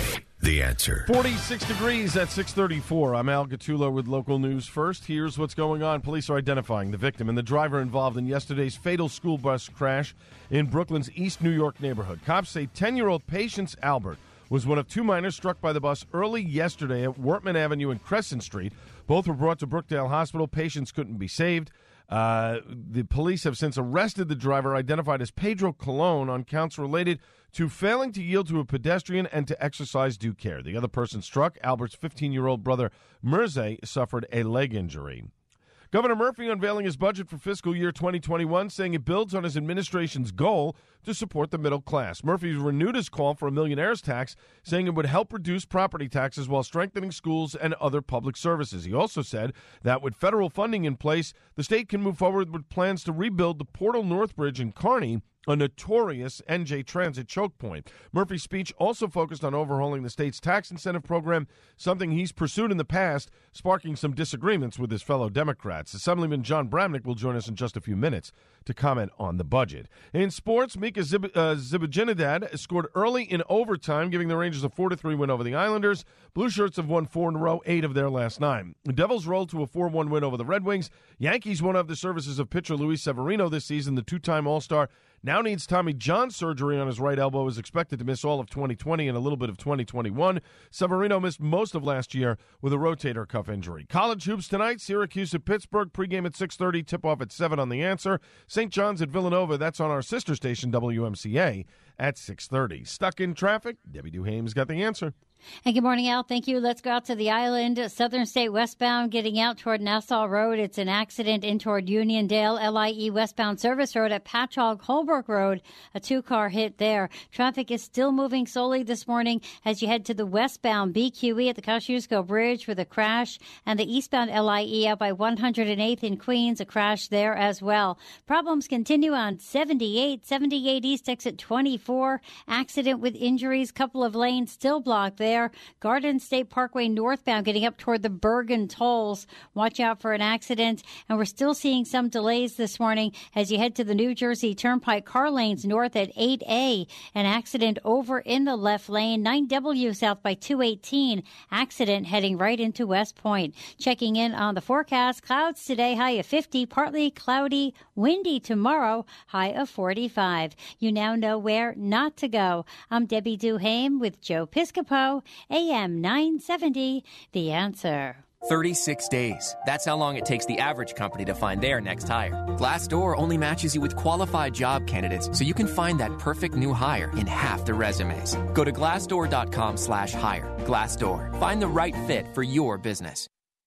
The Answer. forty-six degrees at six thirty-four. I'm Al Gattullo with local news first. Here's what's going on. Police are identifying the victim and the driver involved in yesterday's fatal school bus crash in Brooklyn's East New York neighborhood. Cops say ten-year-old Patience Albert was one of two minors struck by the bus early yesterday at Wortman Avenue and Crescent Street. Both were brought to Brookdale Hospital. Patience couldn't be saved. Uh, the police have since arrested the driver, identified as Pedro Colon, on counts related to failing to yield to a pedestrian and to exercise due care. The other person struck, Albert's fifteen-year-old brother Mirza, suffered a leg injury. Governor Murphy unveiling his budget for fiscal year twenty twenty-one, saying it builds on his administration's goal to support the middle class. Murphy renewed his call for a millionaire's tax, saying it would help reduce property taxes while strengthening schools and other public services. He also said that with federal funding in place, the state can move forward with plans to rebuild the Portal North Bridge in Kearney, a notorious N J Transit choke point. Murphy's speech also focused on overhauling the state's tax incentive program, something he's pursued in the past, sparking some disagreements with his fellow Democrats. Assemblyman John Bramnick will join us in just a few minutes to comment on the budget. In sports, Mika Zib- uh, Zibanejad scored early in overtime, giving the Rangers a four to three win over the Islanders. Blue Shirts have won four in a row, eight of their last nine. The Devils rolled to a four one win over the Red Wings. Yankees won't have the services of pitcher Luis Severino this season. The two-time All-Star now needs Tommy John surgery on his right elbow, is expected to miss all of twenty twenty and a little bit of twenty twenty-one. Severino missed most of last year with a rotator cuff injury. College hoops tonight, Syracuse at Pittsburgh, pregame at six thirty, tip-off at seven on The Answer. Saint John's at Villanova, that's on our sister station, W M C A, at six thirty. Stuck in traffic? Debbie Duhame's got the answer. And good morning, Al. Thank you. Let's go out to the island. Southern State westbound, getting out toward Nassau Road. It's an accident in toward Uniondale. L I E westbound service road at Patchogue Holbrook Road. A two-car hit there. Traffic is still moving slowly this morning as you head to the westbound B Q E at the Kosciuszko Bridge with a crash. And the eastbound L I E out by one hundred eighth in Queens, a crash there as well. Problems continue on seventy-eight. seventy-eight East exit twenty-four. Accident with injuries. Couple of lanes still blocked there. Garden State Parkway northbound getting up toward the Bergen tolls. Watch out for an accident. And we're still seeing some delays this morning as you head to the New Jersey Turnpike car lanes north at eight A. An accident over in the left lane. nine W south by two eighteen. Accident heading right into West Point. Checking in on the forecast. Clouds today, high of fifty. Partly cloudy, windy tomorrow, high of forty-five. You now know where not to go. I'm Debbie Duhame with Joe Piscopo. A M nine seventy, The Answer. thirty-six days. That's how long it takes the average company to find their next hire. Glassdoor only matches you with qualified job candidates so you can find that perfect new hire in half the resumes. Go to glassdoor.com slash hire. Glassdoor. Find the right fit for your business.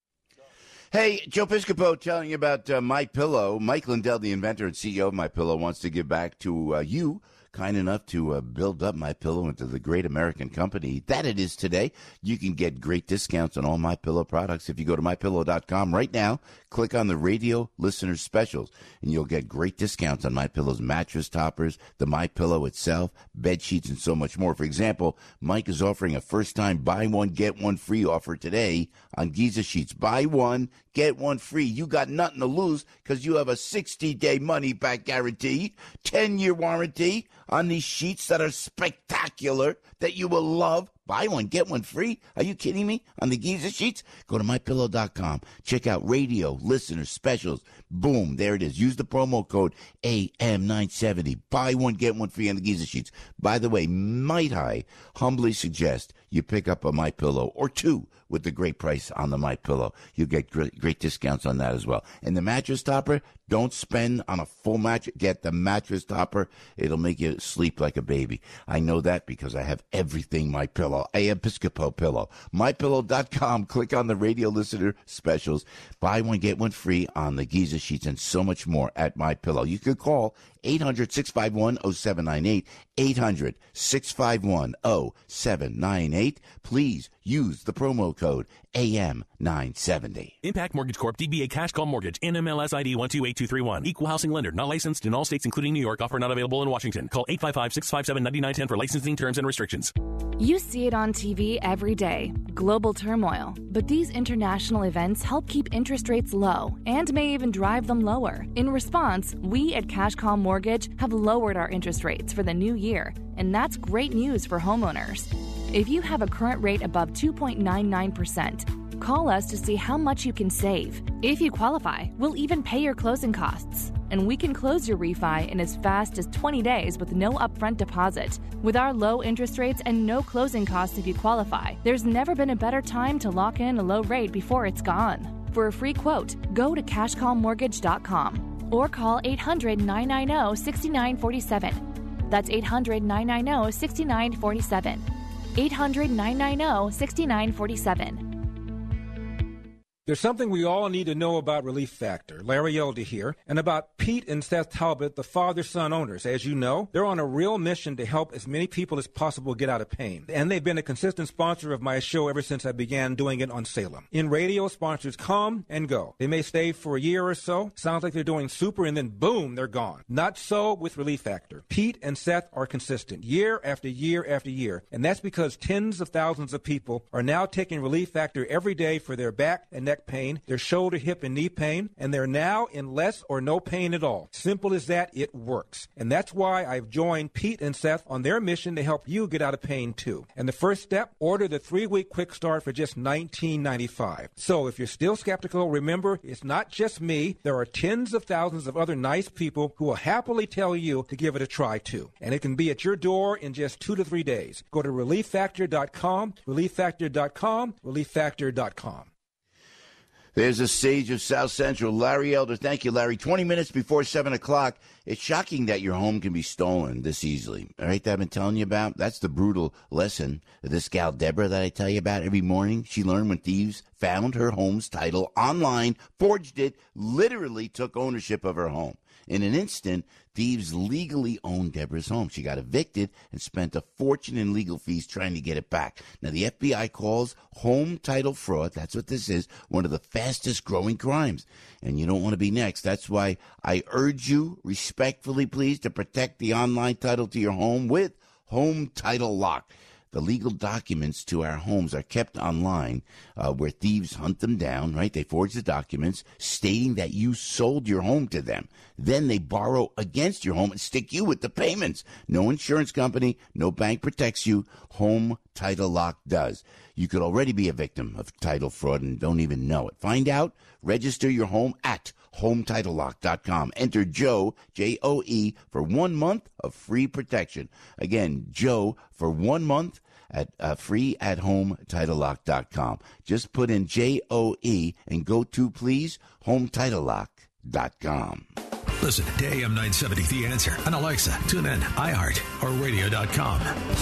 Hey, Joe Piscopo telling you about uh, MyPillow. Mike Lindell, the inventor and C E O of MyPillow, wants to give back to uh, you, kind enough to uh, build up MyPillow into the great American company that it is today. You can get great discounts on all MyPillow products. If you go to my pillow dot com right now, click on the radio listener specials, and you'll get great discounts on MyPillow's mattress toppers, the MyPillow itself, bed sheets, and so much more. For example, Mike is offering a first-time buy one, get one free offer today on Giza Sheets. Buy one, get one free. You got nothing to lose because you have a sixty-day money-back guarantee, ten-year warranty on these sheets that are spectacular, that you will love. Buy one, get one free. Are you kidding me? On the Giza Sheets? Go to my pillow dot com. Check out radio, listener specials. Boom, there it is. Use the promo code A M nine seventy. Buy one, get one free on the Giza Sheets. By the way, might I humbly suggest you pick up a MyPillow or two with the great price on the MyPillow. You get great, great discounts on that as well. And the mattress topper, don't spend on a full mattress. Get the mattress topper. It'll make you sleep like a baby. I know that because I have everything MyPillow. I am Piscopo Pillow. my pillow dot com. Click on the radio listener specials. Buy one, get one free on the Giza Sheets and so much more at MyPillow. You could call eight hundred, six five one, oh seven nine eight. eight hundred, six five one, oh seven nine eight. Please use the promo code A M nine seventy. Impact Mortgage Corp. D B A Cash Call Mortgage. N M L S I D one two eight two three one. Equal housing lender. Not licensed in all states including New York. Offer not available in Washington. Call eight five five, six five seven, nine nine one zero for licensing terms and restrictions. You see it on T V every day. Global turmoil. But these international events help keep interest rates low and may even drive them lower. In response, we at Cash Call Mortgage have lowered our interest rates for the new year. And that's great news for homeowners. If you have a current rate above two point nine nine percent, call us to see how much you can save. If you qualify, we'll even pay your closing costs. And we can close your refi in as fast as twenty days with no upfront deposit. With our low interest rates and no closing costs if you qualify, there's never been a better time to lock in a low rate before it's gone. For a free quote, go to cash call mortgage dot com or call eight hundred, nine nine zero, six nine four seven. That's eight hundred, nine nine zero, six nine four seven. eight hundred, nine nine zero, six nine four seven. There's something we all need to know about Relief Factor. Larry Elder here, and about Pete and Seth Talbot, the father-son owners. As you know, they're on a real mission to help as many people as possible get out of pain. And they've been a consistent sponsor of my show ever since I began doing it on Salem. In radio, sponsors come and go. They may stay for a year or so. Sounds like they're doing super, and then boom, they're gone. Not so with Relief Factor. Pete and Seth are consistent, year after year after year. And that's because tens of thousands of people are now taking Relief Factor every day for their back and neck pain, their shoulder, hip, and knee pain, and they're now in less or no pain at all. Simple as that, it works. And that's why I've joined Pete and Seth on their mission to help you get out of pain too. And the first step, order the three-week quick start for just nineteen ninety-five. So if you're still skeptical, remember, it's not just me. There are tens of thousands of other nice people who will happily tell you to give it a try too. And it can be at your door in just two to three days. Go to relief factor dot com, relief factor dot com, relief factor dot com. There's a sage of South Central, Larry Elder. Thank you, Larry. twenty minutes before seven o'clock. It's shocking that your home can be stolen this easily. All right, that I've been telling you about? That's the brutal lesson of this gal, Deborah, that I tell you about every morning. She learned when thieves found her home's title online, forged it, literally took ownership of her home. In an instant, thieves legally owned Deborah's home. She got evicted and spent a fortune in legal fees trying to get it back. Now, the F B I calls home title fraud, that's what this is, one of the fastest growing crimes. And you don't want to be next. That's why I urge you, respectfully, please, to protect the online title to your home with Home Title Lock. The legal documents to our homes are kept online uh, where thieves hunt them down, right? They forge the documents stating that you sold your home to them. Then they borrow against your home and stick you with the payments. No insurance company, no bank protects you. Home Title Lock does. You could already be a victim of title fraud and don't even know it. Find out. Register your home at home title lock dot com. Enter Joe, J O E, for one month of free protection. Again, Joe, for one month at uh, free at home title lock dot com. Just put in J O E and go to, please, home title lock dot com. Listen to A M nine seventy, The Answer, on Alexa, TuneIn, iHeart, or radio dot com.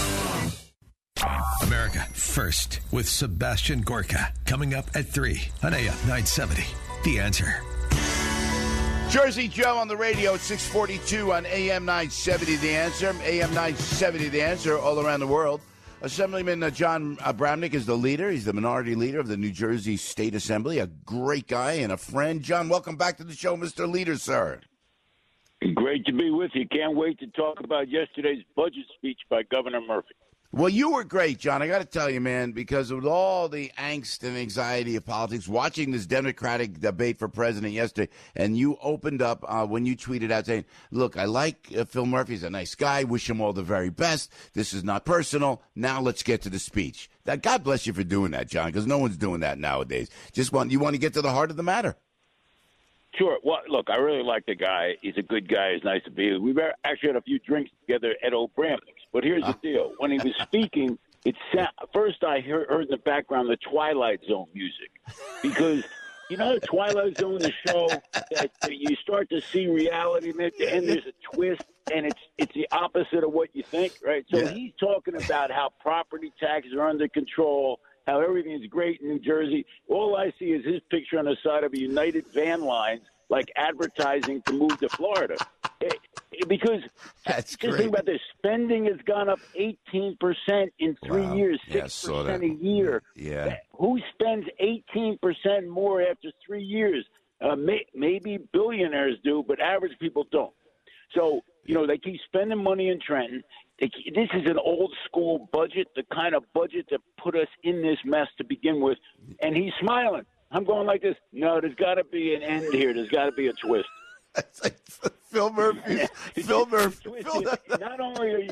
America First with Sebastian Gorka, coming up at three on A M nine seventy, The Answer. Jersey Joe on the radio at six forty-two on A M nine seventy, The Answer. A M nine seventy, The Answer, all around the world. Assemblyman uh, John uh, Bramnick is the leader. He's the minority leader of the New Jersey State Assembly, a great guy and a friend. John, welcome back to the show, Mister Leader, sir. Great to be with you. Can't wait to talk about yesterday's budget speech by Governor Murphy. Well, you were great, John. I got to tell you, man, because of all the angst and anxiety of politics, watching this Democratic debate for president yesterday, and you opened up uh, when you tweeted out saying, look, I like uh, Phil Murphy. He's a nice guy. Wish him all the very best. This is not personal. Now let's get to the speech. That, God bless you for doing that, John, because no one's doing that nowadays. Just want you want to get to the heart of the matter. Sure. Well, look, I really like the guy. He's a good guy. He's nice to be with. We've actually had a few drinks together at Old Bramnick's. But here's the deal. When he was speaking, it sa- first I heard, heard in the background the Twilight Zone music. Because, you know, the Twilight Zone, the show, that you start to see reality, and at the end there's a twist, and it's it's the opposite of what you think, right? So yeah. He's talking about how property taxes are under control, how everything's great in New Jersey. All I see is his picture on the side of a United Van Lines, like advertising to move to Florida. It, it, because That's just great. think about this. Spending has gone up eighteen percent in three Wow. years, Yeah, six saw percent that. a year. Yeah. Who spends eighteen percent more after three years? Uh, may, maybe billionaires do, but average people don't. So, you know, they keep spending money in Trenton. They, this is an old-school budget, the kind of budget that put us in this mess to begin with. And he's smiling. I'm going like this. No, there's got to be an end here. There's got to be a twist. Phil Murphy. Phil Murphy. Phil, Not only are you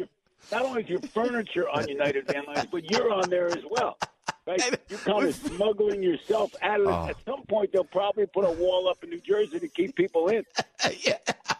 not only is your furniture on United Van Lines, but you're on there as well. Right? You're kind of smuggling yourself out of it. Oh. At some point, they'll probably put a wall up in New Jersey to keep people in. Yeah.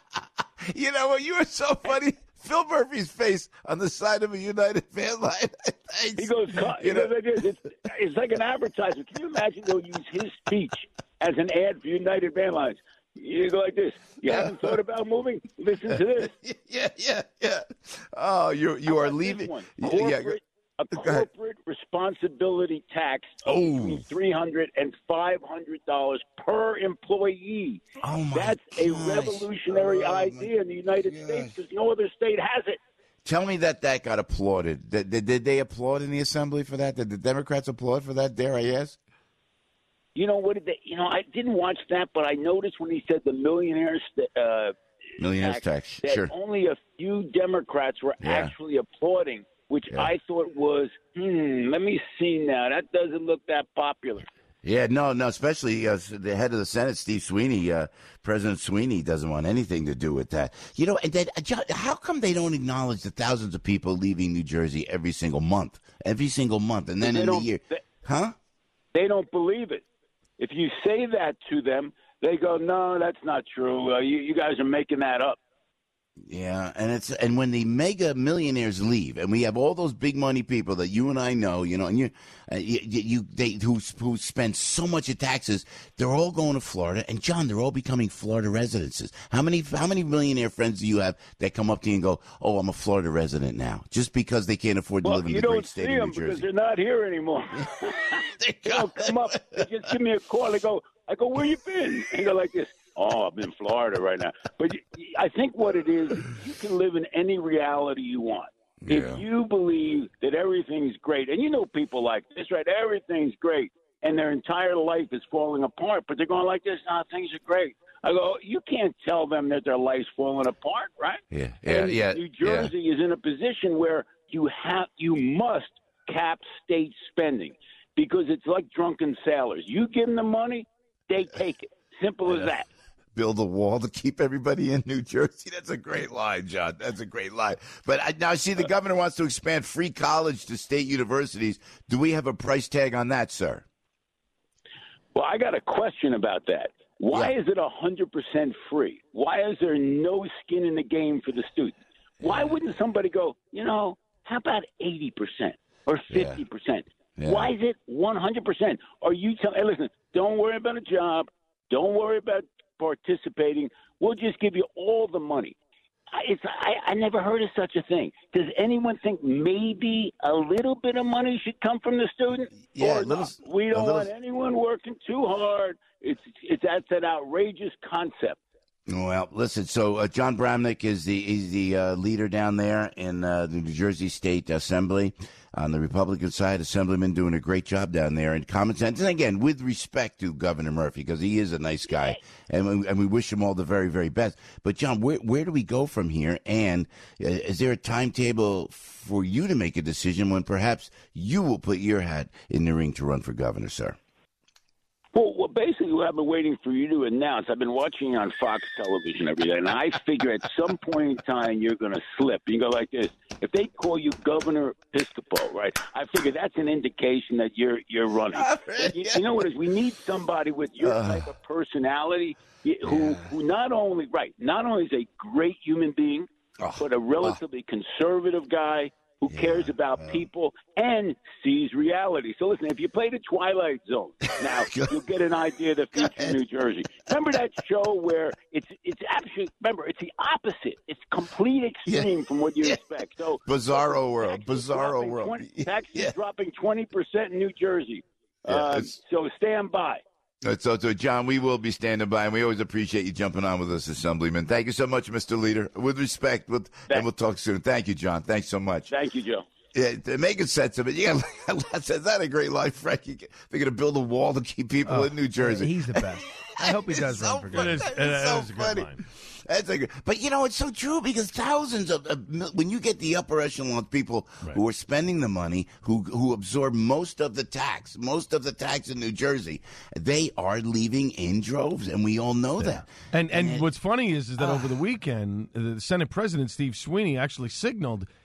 You know what? You were so funny. Phil Murphy's face on the side of a United Van Line. He goes, you know, it's, it's like an advertisement. Can you imagine they'll use his speech as an ad for United Van Lines? You go like this. You haven't thought about moving? Listen to this. Yeah, yeah, yeah. Oh, you you are leaving. One? Yeah, yeah. Corporate, a corporate responsibility tax of Oh. between three hundred dollars and five hundred dollars per employee. Oh, my That's a gosh. revolutionary Oh, my idea in the United States because no other state has it. Tell me that that got applauded. Did, did, did they applaud in the assembly for that? Did the Democrats applaud for that? Dare I ask? You know what? Did they, you know, I didn't watch that, but I noticed when he said the millionaires uh, Millionaires tax, that sure. only a few Democrats were Yeah. actually applauding, which Yeah. I thought was, hmm, let me see now. That doesn't look that popular. Yeah, no, no, especially uh, the head of the Senate, Steve Sweeney, uh, President Sweeney doesn't want anything to do with that. You know, and then, uh, John, how come they don't acknowledge the thousands of people leaving New Jersey every single month? Every single month. And then They in the don't- year. they- Huh? They don't believe it. If you say that to them, they go, no, that's not true. Uh, you, you guys are making that up. Yeah, and it's and when the mega millionaires leave, and we have all those big money people that you and I know, you know, and you, uh, you, you they who who spend so much in taxes, they're all going to Florida. And John, they're all becoming Florida residences. How many how many millionaire friends do you have that come up to you and go, "Oh, I'm a Florida resident now," just because they can't afford to Well, live in you the don't great state see of them New because Jersey? they're not here anymore. they don't come up. They just give me a call. They go, I go, where you been? And they go like this. Oh, I'm in Florida right now. But I think what it is, you can live in any reality you want. Yeah. If you believe that everything's great, and you know people like this, right? Everything's great, and their entire life is falling apart, but they're going like this, nah, things are great. I go, you can't tell them that their life's falling apart, right? Yeah, yeah, And yeah. New Jersey is in a position where you have, you must cap state spending because it's like drunken sailors. You give them the money, they take it. Simple as that. Build a wall to keep everybody in New Jersey. That's a great line, John. That's a great line. But I, now, I see the governor wants to expand free college to state universities. Do we have a price tag on that, sir? Well, I got a question about that. Why Yeah. is it one hundred percent free? Why is there no skin in the game for the student? Why wouldn't somebody go, you know, how about eighty percent or fifty percent? Yeah. Why is it one hundred percent? Are you telling, hey, listen, don't worry about a job. Don't worry about participating. We'll just give you all the money. I, it's, I, I never heard of such a thing. Does anyone think maybe a little bit of money should come from the student? Yeah, Or a little- not? We a don't little- want anyone working too hard. It's it's that's an outrageous concept. Well, listen. So uh, John Bramnick is the is the uh, leader down there in uh, the New Jersey State Assembly on the Republican side. Assemblyman doing a great job down there, and common sense. And again, with respect to Governor Murphy, because he is a nice guy, and we, and we wish him all the very very best. But John, where where do we go from here? And uh, is there a timetable for you to make a decision when perhaps you will put your hat in the ring to run for governor, sir? Well, well, basically, what I've been waiting for you to announce, I've been watching you on Fox Television every day, and I figure at some point in time you're going to slip. You go like this. If they call you Governor Piscopo, right, I figure that's an indication that you're you're running. You, you know what it is? We need somebody with your Uh. type of personality who, who not only, right, not only is a great human being, but a relatively conservative guy who cares about people and sees reality. So listen, if you play the Twilight Zone now, you'll get an idea of the future of New Jersey. Remember that show where it's it's actually remember it's the opposite. It's complete extreme from what you expect. So Bizarro world, taxes bizarro dropping world. twenty taxes dropping twenty percent in New Jersey. Yeah, Uh, it's- so stand by. Uh, So, so, John, we will be standing by, and we always appreciate you jumping on with us, Assemblyman. Thank you so much, Mister Leader. With respect, with, and we'll talk soon. Thank you, John. Thanks so much. Thank you, Joe. Yeah, to make sense of it. You got is that a great line, Frank? You- They're going to build a wall to keep people Oh, in New Jersey. He's the best. I hope he does run for funny. governor. It is, That it is so is a good funny. line. That's a, but you know, it's so true because thousands of, of mil- when you get the upper echelon people who are spending the money, who who absorb most of the tax, most of the tax in New Jersey, they are leaving in droves, and we all know that. And and And- what's funny is is that over the weekend, the Senate President Steve Sweeney actually signaled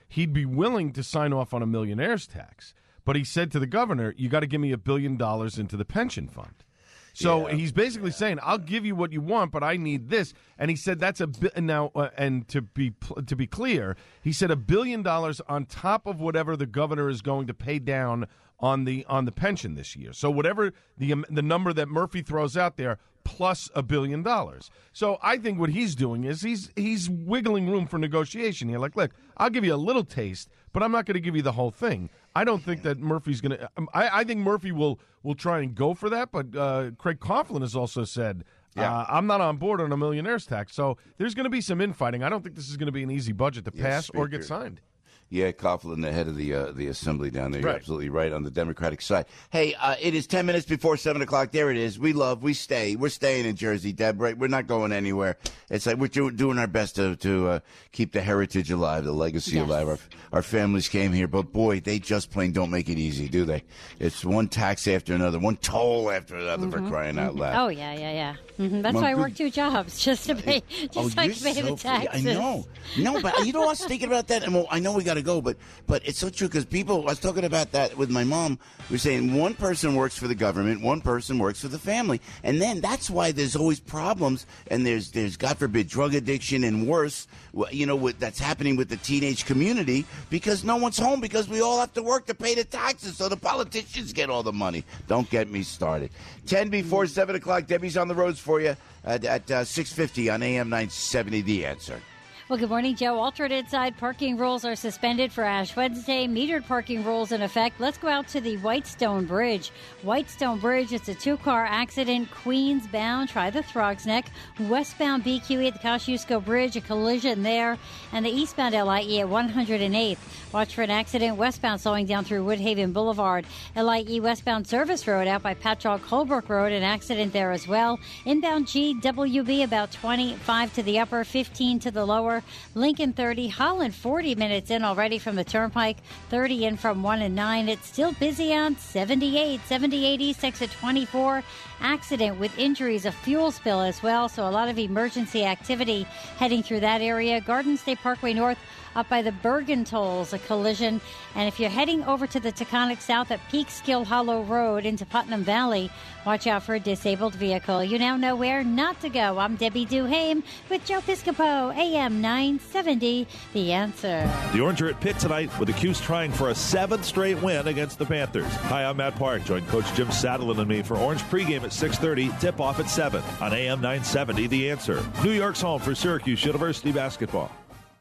he'd be willing to sign off on a millionaire's tax. But he said to the governor, you got to give me a billion dollars into the pension fund. So yeah. he's basically saying, I'll give you what you want, but I need this. And he said that's a bi- now. Uh, and to be to be clear, he said a billion dollars on top of whatever the governor is going to pay down on the on the pension this year. So whatever the um, the number that Murphy throws out there, plus a billion dollars. So I think what he's doing is he's he's wiggling room for negotiation here. Like, look, I'll give you a little taste, but I'm not going to give you the whole thing. I don't think that Murphy's going to um, – I think Murphy will will try and go for that, but uh, Craig Coughlin has also said, yeah. uh, I'm not on board on a millionaire's tax. So there's going to be some infighting. I don't think this is going to be an easy budget to yes, pass Speaker. or get signed. Yeah, Coughlin, the head of the uh, the assembly down there. You're right. absolutely right on the Democratic side. Hey, uh, it is ten minutes before seven o'clock. There it is. We love, we stay. We're staying in Jersey, Deb. Right? We're not going anywhere. It's like we're do, doing our best to to uh, keep the heritage alive, the legacy yes. alive. Our, our families came here, but boy, they just plain don't make it easy, do they? It's one tax after another, one toll after another mm-hmm. for crying mm-hmm. out loud. Oh yeah, yeah, yeah. Mm-hmm. That's My why I good- work two jobs just to pay, just oh, so I you're can pay so the taxes. free. I know, no, but you know, I was thinking about that, and well, I know we got to go, but but it's so true because people. I was talking about that with my mom. We were saying one person works for the government, one person works for the family, and then that's why there's always problems, and there's there's God forbid drug addiction and worse. You know what that's happening with the teenage community because no one's home because we all have to work to pay the taxes, so the politicians get all the money. Don't get me started. Ten before seven o'clock. Debbie's on the roads for you at, at uh, six fifty on A M nine seventy. The Answer. Well, good morning, Joe. Alternate side parking rules are suspended for Ash Wednesday. Metered parking rules in effect. Let's go out to the Whitestone Bridge. Whitestone Bridge, it's a two-car accident. Queens bound, try the Throgs Neck. Westbound B Q E at the Kosciuszko Bridge, a collision there. And the eastbound L I E at one hundred eighth. Watch for an accident westbound slowing down through Woodhaven Boulevard. L I E westbound Service Road out by Patchogue Holbrook Road, an accident there as well. Inbound G W B about twenty-five to the upper, fifteen to the lower. Lincoln thirty, Holland forty minutes in already from the Turnpike, thirty in from one and nine. It's still busy on seventy-eight, seventy-eight East exit twenty-four. Accident with injuries, a fuel spill as well, so a lot of emergency activity heading through that area. Garden State Parkway North up by the Bergen Tolls, a collision. And if you're heading over to the Taconic South at Peekskill Hollow Road into Putnam Valley, watch out for a disabled vehicle. You now know where not to go. I'm Debbie Duhame with Joe Piscopo, A M nine seventy, The Answer. The Orange are at Pitt tonight with the Cuse trying for a seventh straight win against the Panthers. Hi, I'm Matt Park. Join Coach Jim Saddleton and me for Orange pregame at six thirty, tip-off at seven on A M nine seventy, The Answer. New York's home for Syracuse University basketball.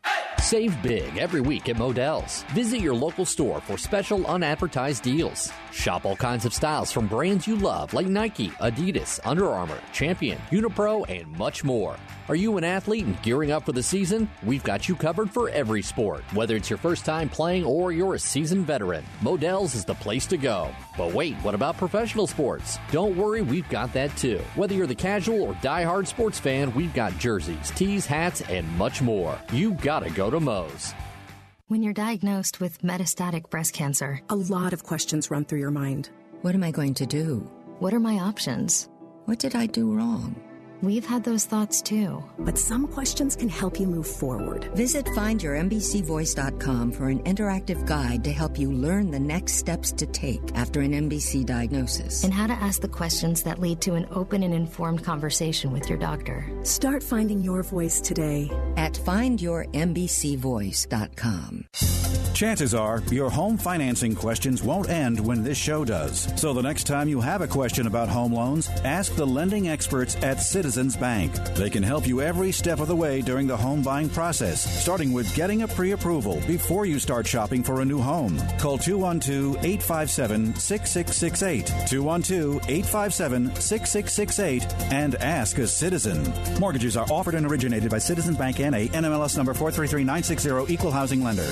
Save big every week at Modell's. Visit your local store for special unadvertised deals. Shop all kinds of styles from brands you love like Nike, Adidas, Under Armour, Champion, Unipro, and much more. Are you an athlete and gearing up for the season? We've got you covered for every sport. Whether it's your first time playing or you're a seasoned veteran, Modell's is the place to go. But wait, what about professional sports? Don't worry, we've got that too. Whether you're the casual or die-hard sports fan, we've got jerseys, tees, hats, and much more. You gotta go to Moe's. When you're diagnosed with metastatic breast cancer, a lot of questions run through your mind. What am I going to do? What are my options? What did I do wrong? We've had those thoughts too. But some questions can help you move forward. Visit find your m b c voice dot com for an interactive guide to help you learn the next steps to take after an M B C diagnosis. And how to ask the questions that lead to an open and informed conversation with your doctor. Start finding your voice today at find your m b c voice dot com. Chances are your home financing questions won't end when this show does. So the next time you have a question about home loans, ask the lending experts at Citizens Bank. They can help you every step of the way during the home buying process, starting with getting a pre-approval before you start shopping for a new home. Call two one two, eight five seven, six six six eight, two one two, eight five seven, six six six eight, and ask a citizen. Mortgages are offered and originated by Citizens Bank N A, N M L S number four three three nine six zero, Equal Housing Lender.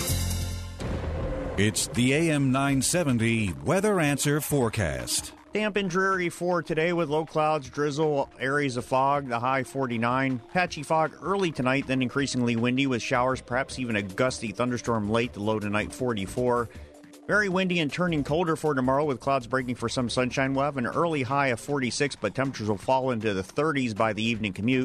It's the A M nine seventy Weather Answer Forecast. Damp and dreary for today with low clouds, drizzle, areas of fog, the high forty-nine. Patchy fog early tonight, then increasingly windy with showers, perhaps even a gusty thunderstorm late, the low tonight forty-four. Very windy and turning colder for tomorrow with clouds breaking for some sunshine. We'll have an early high of forty-six, but temperatures will fall into the thirties by the evening commute.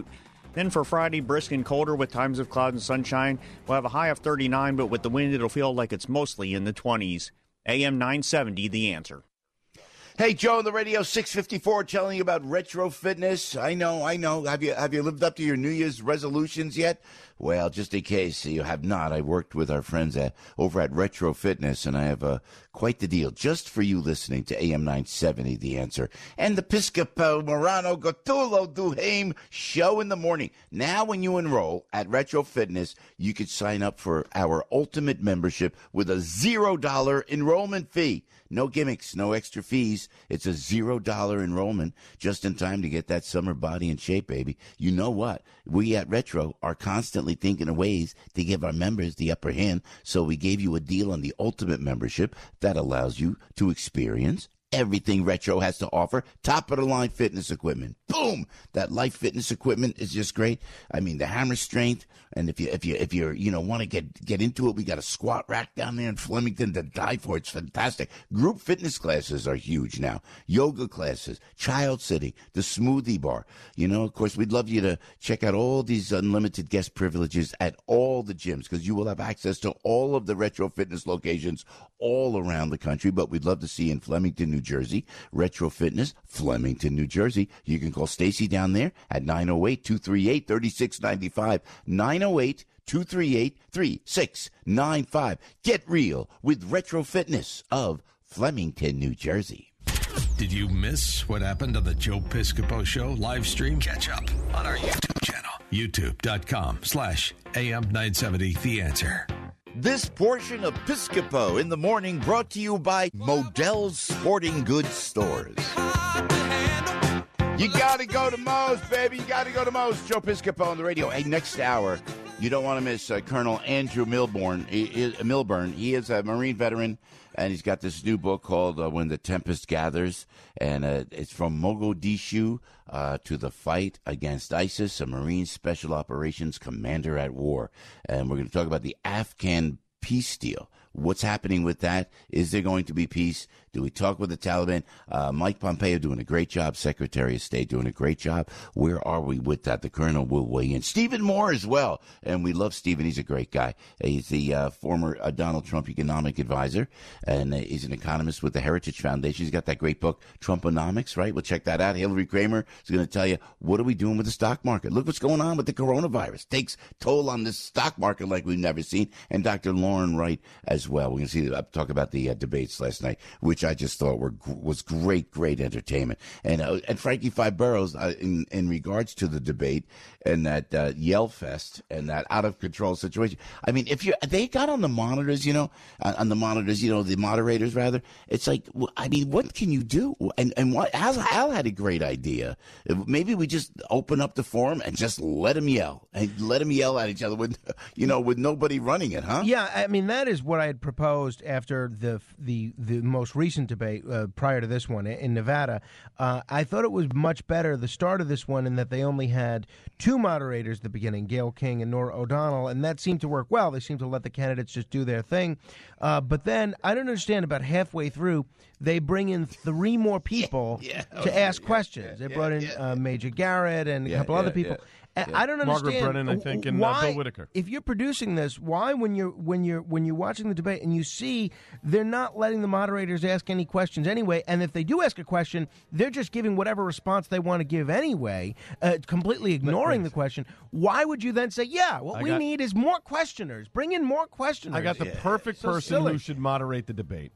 Then for Friday, brisk and colder with times of cloud and sunshine. We'll have a high of thirty-nine, but with the wind, it'll feel like it's mostly in the twenties. A M nine seventy, The Answer. Hey, Joe on the radio, six fifty-four, telling you about Retro Fitness. I know, I know. Have you have you lived up to your New Year's resolutions yet? Well, just in case you have not, I worked with our friends at, over at Retro Fitness, and I have uh, quite the deal just for you listening to A M nine seventy, The Answer, and the Piscopo Morano Gottulo Duhame show in the morning. Now, when you enroll at Retro Fitness, you can sign up for our ultimate membership with a zero dollar enrollment fee. No gimmicks, no extra fees. It's a zero dollar enrollment just in time to get that summer body in shape, baby. You know what? We at Retro are constantly thinking of ways to give our members the upper hand, so we gave you a deal on the ultimate membership that allows you to experience everything Retro has to offer. Top-of-the-line fitness equipment. Boom! That Life Fitness equipment is just great. I mean, the hammer strength, and if you if you if you're you know want to get get into it, we got a squat rack down there in Flemington to die for. It's fantastic. Group fitness classes are huge now. Yoga classes, child sitting, the smoothie bar. You know, of course, we'd love you to check out all these unlimited guest privileges at all the gyms, because you will have access to all of the Retro Fitness locations all around the country. But we'd love to see you in Flemington, New Jersey. Retro Fitness, Flemington, New Jersey. You can call Stacy down there at nine oh eight, two three eight, three six nine five. nine oh eight, two three eight, three six nine five. Get real with Retro Fitness of Flemington, New Jersey. Did you miss what happened on the Joe Piscopo Show live stream? Catch up on our YouTube channel, youtube.com slash AM970 The Answer. This portion of Piscopo in the Morning brought to you by Modell's Sporting Goods Stores. You got to go to Moe's, baby. You got to go to Moe's. Joe Piscopo on the radio. Hey, next hour, you don't want to miss uh, Colonel Andrew Milburn. He is, uh, Milburn. He is a Marine veteran, and he's got this new book called uh, When the Tempest Gathers, and uh, it's from Mogadishu uh, to the fight against ISIS, a Marine Special Operations Commander at War. And we're going to talk about the Afghan peace deal. What's happening with that? Is there going to be peace? Do we talk with the Taliban? Uh, Mike Pompeo doing a great job. Secretary of State doing a great job. Where are we with that? The Colonel will weigh in. Stephen Moore as well. And we love Stephen. He's a great guy. He's the uh, former uh, Donald Trump economic advisor. And uh, he's an economist with the Heritage Foundation. He's got that great book, Trumponomics, right? We'll check that out. Hillary Kramer is going to tell you, what are we doing with the stock market? Look what's going on with the coronavirus. Takes toll on this stock market like we've never seen. And Doctor Lauren Wright as well. We're going to see, uh, talk about the uh, debates last night, which I just thought were was great, great entertainment. And uh, and Frankie Five Boroughs, uh, in in regards to the debate and that uh, yell fest and that out of control situation. I mean, if you they got on the monitors, you know, on the monitors, you know, the moderators rather. It's like, I mean, what can you do? And and what Al, Al had a great idea. Maybe we just open up the forum and just let them yell and let them yell at each other with, you know, with nobody running it, huh? Yeah, I mean, that is what I had proposed after the the the most recent debate uh, prior to this one in Nevada. Uh, I thought it was much better, the start of this one, in that they only had two moderators at the beginning, Gayle King and Norah O'Donnell, and that seemed to work well. They seemed to let the candidates just do their thing. Uh, but then, I don't understand, about halfway through, they bring in three more people yeah, yeah. to Oh, ask yeah, questions. yeah, they brought in yeah. uh, Major Garrett and a Yeah, couple yeah, other people. yeah. And Yeah. I don't Margaret understand Brennan, I think, and, uh, why, Bill Whitaker. if you're producing this, why when you're when you're when you're watching the debate and you see they're not letting the moderators ask any questions anyway, and if they do ask a question, they're just giving whatever response they want to give anyway, uh, completely ignoring the question. Why would you then say, "Yeah, what I we got- need is more questioners. Bring in more questioners." I got the perfect So person silly. who should moderate the debate.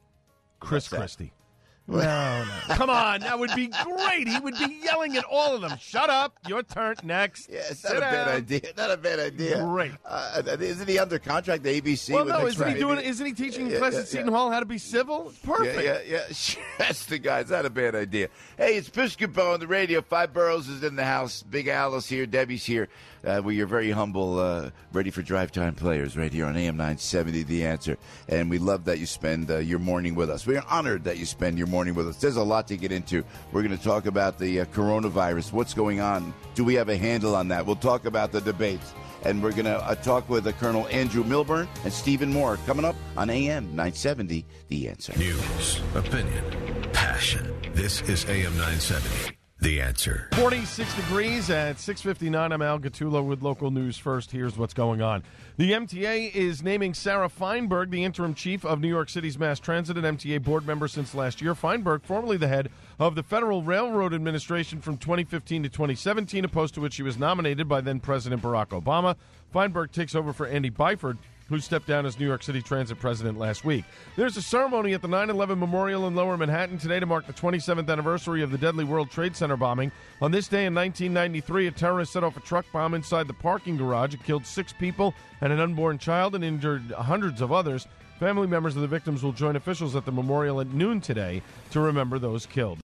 Chris Christie. No, no. Come on, that would be great. He would be yelling at all of them. Shut up. Your turn. Next. Yeah, it's Sit not a bad down. idea. Not a bad idea. Great. Uh, isn't he under contract to A B C? Well, with no, next isn't he Friday? doing? Isn't he teaching Yeah, class yeah, at Seton yeah. Hall how to be civil? It's perfect. Yeah, yeah, yeah. That's the guy. It's not a bad idea. Hey, it's Piscopo on the radio. Five Boroughs is in the house. Big Alice here. Debbie's here. Uh, we are very humble, uh, ready for drive time players right here on A M nine seventy, The Answer. And we love that you spend uh, your morning with us. We are honored that you spend your morning with us. There's a lot to get into. We're going to talk about the uh, coronavirus. What's going on? Do we have a handle on that? We'll talk about the debates. And we're going to uh, talk with uh, Colonel Andrew Milburn and Stephen Moore coming up on A M nine seventy, The Answer. News, opinion, passion. This is A M nine seventy, The Answer. forty-six degrees at six fifty-nine. I'm Al Gattullo with local news first. Here's what's going on. The M T A is naming Sarah Feinberg the interim chief of New York City's mass transit, an M T A board member since last year. Feinberg, formerly the head of the Federal Railroad Administration from twenty fifteen to twenty seventeen, a post to which she was nominated by then-President Barack Obama. Feinberg takes over for Andy Byford, who stepped down as New York City Transit president last week. There's a ceremony at the nine eleven Memorial in Lower Manhattan today to mark the twenty-seventh anniversary of the deadly World Trade Center bombing. On this day in nineteen ninety-three, a terrorist set off a truck bomb inside the parking garage. It killed six people and an unborn child and injured hundreds of others. Family members of the victims will join officials at the memorial at noon today to remember those killed.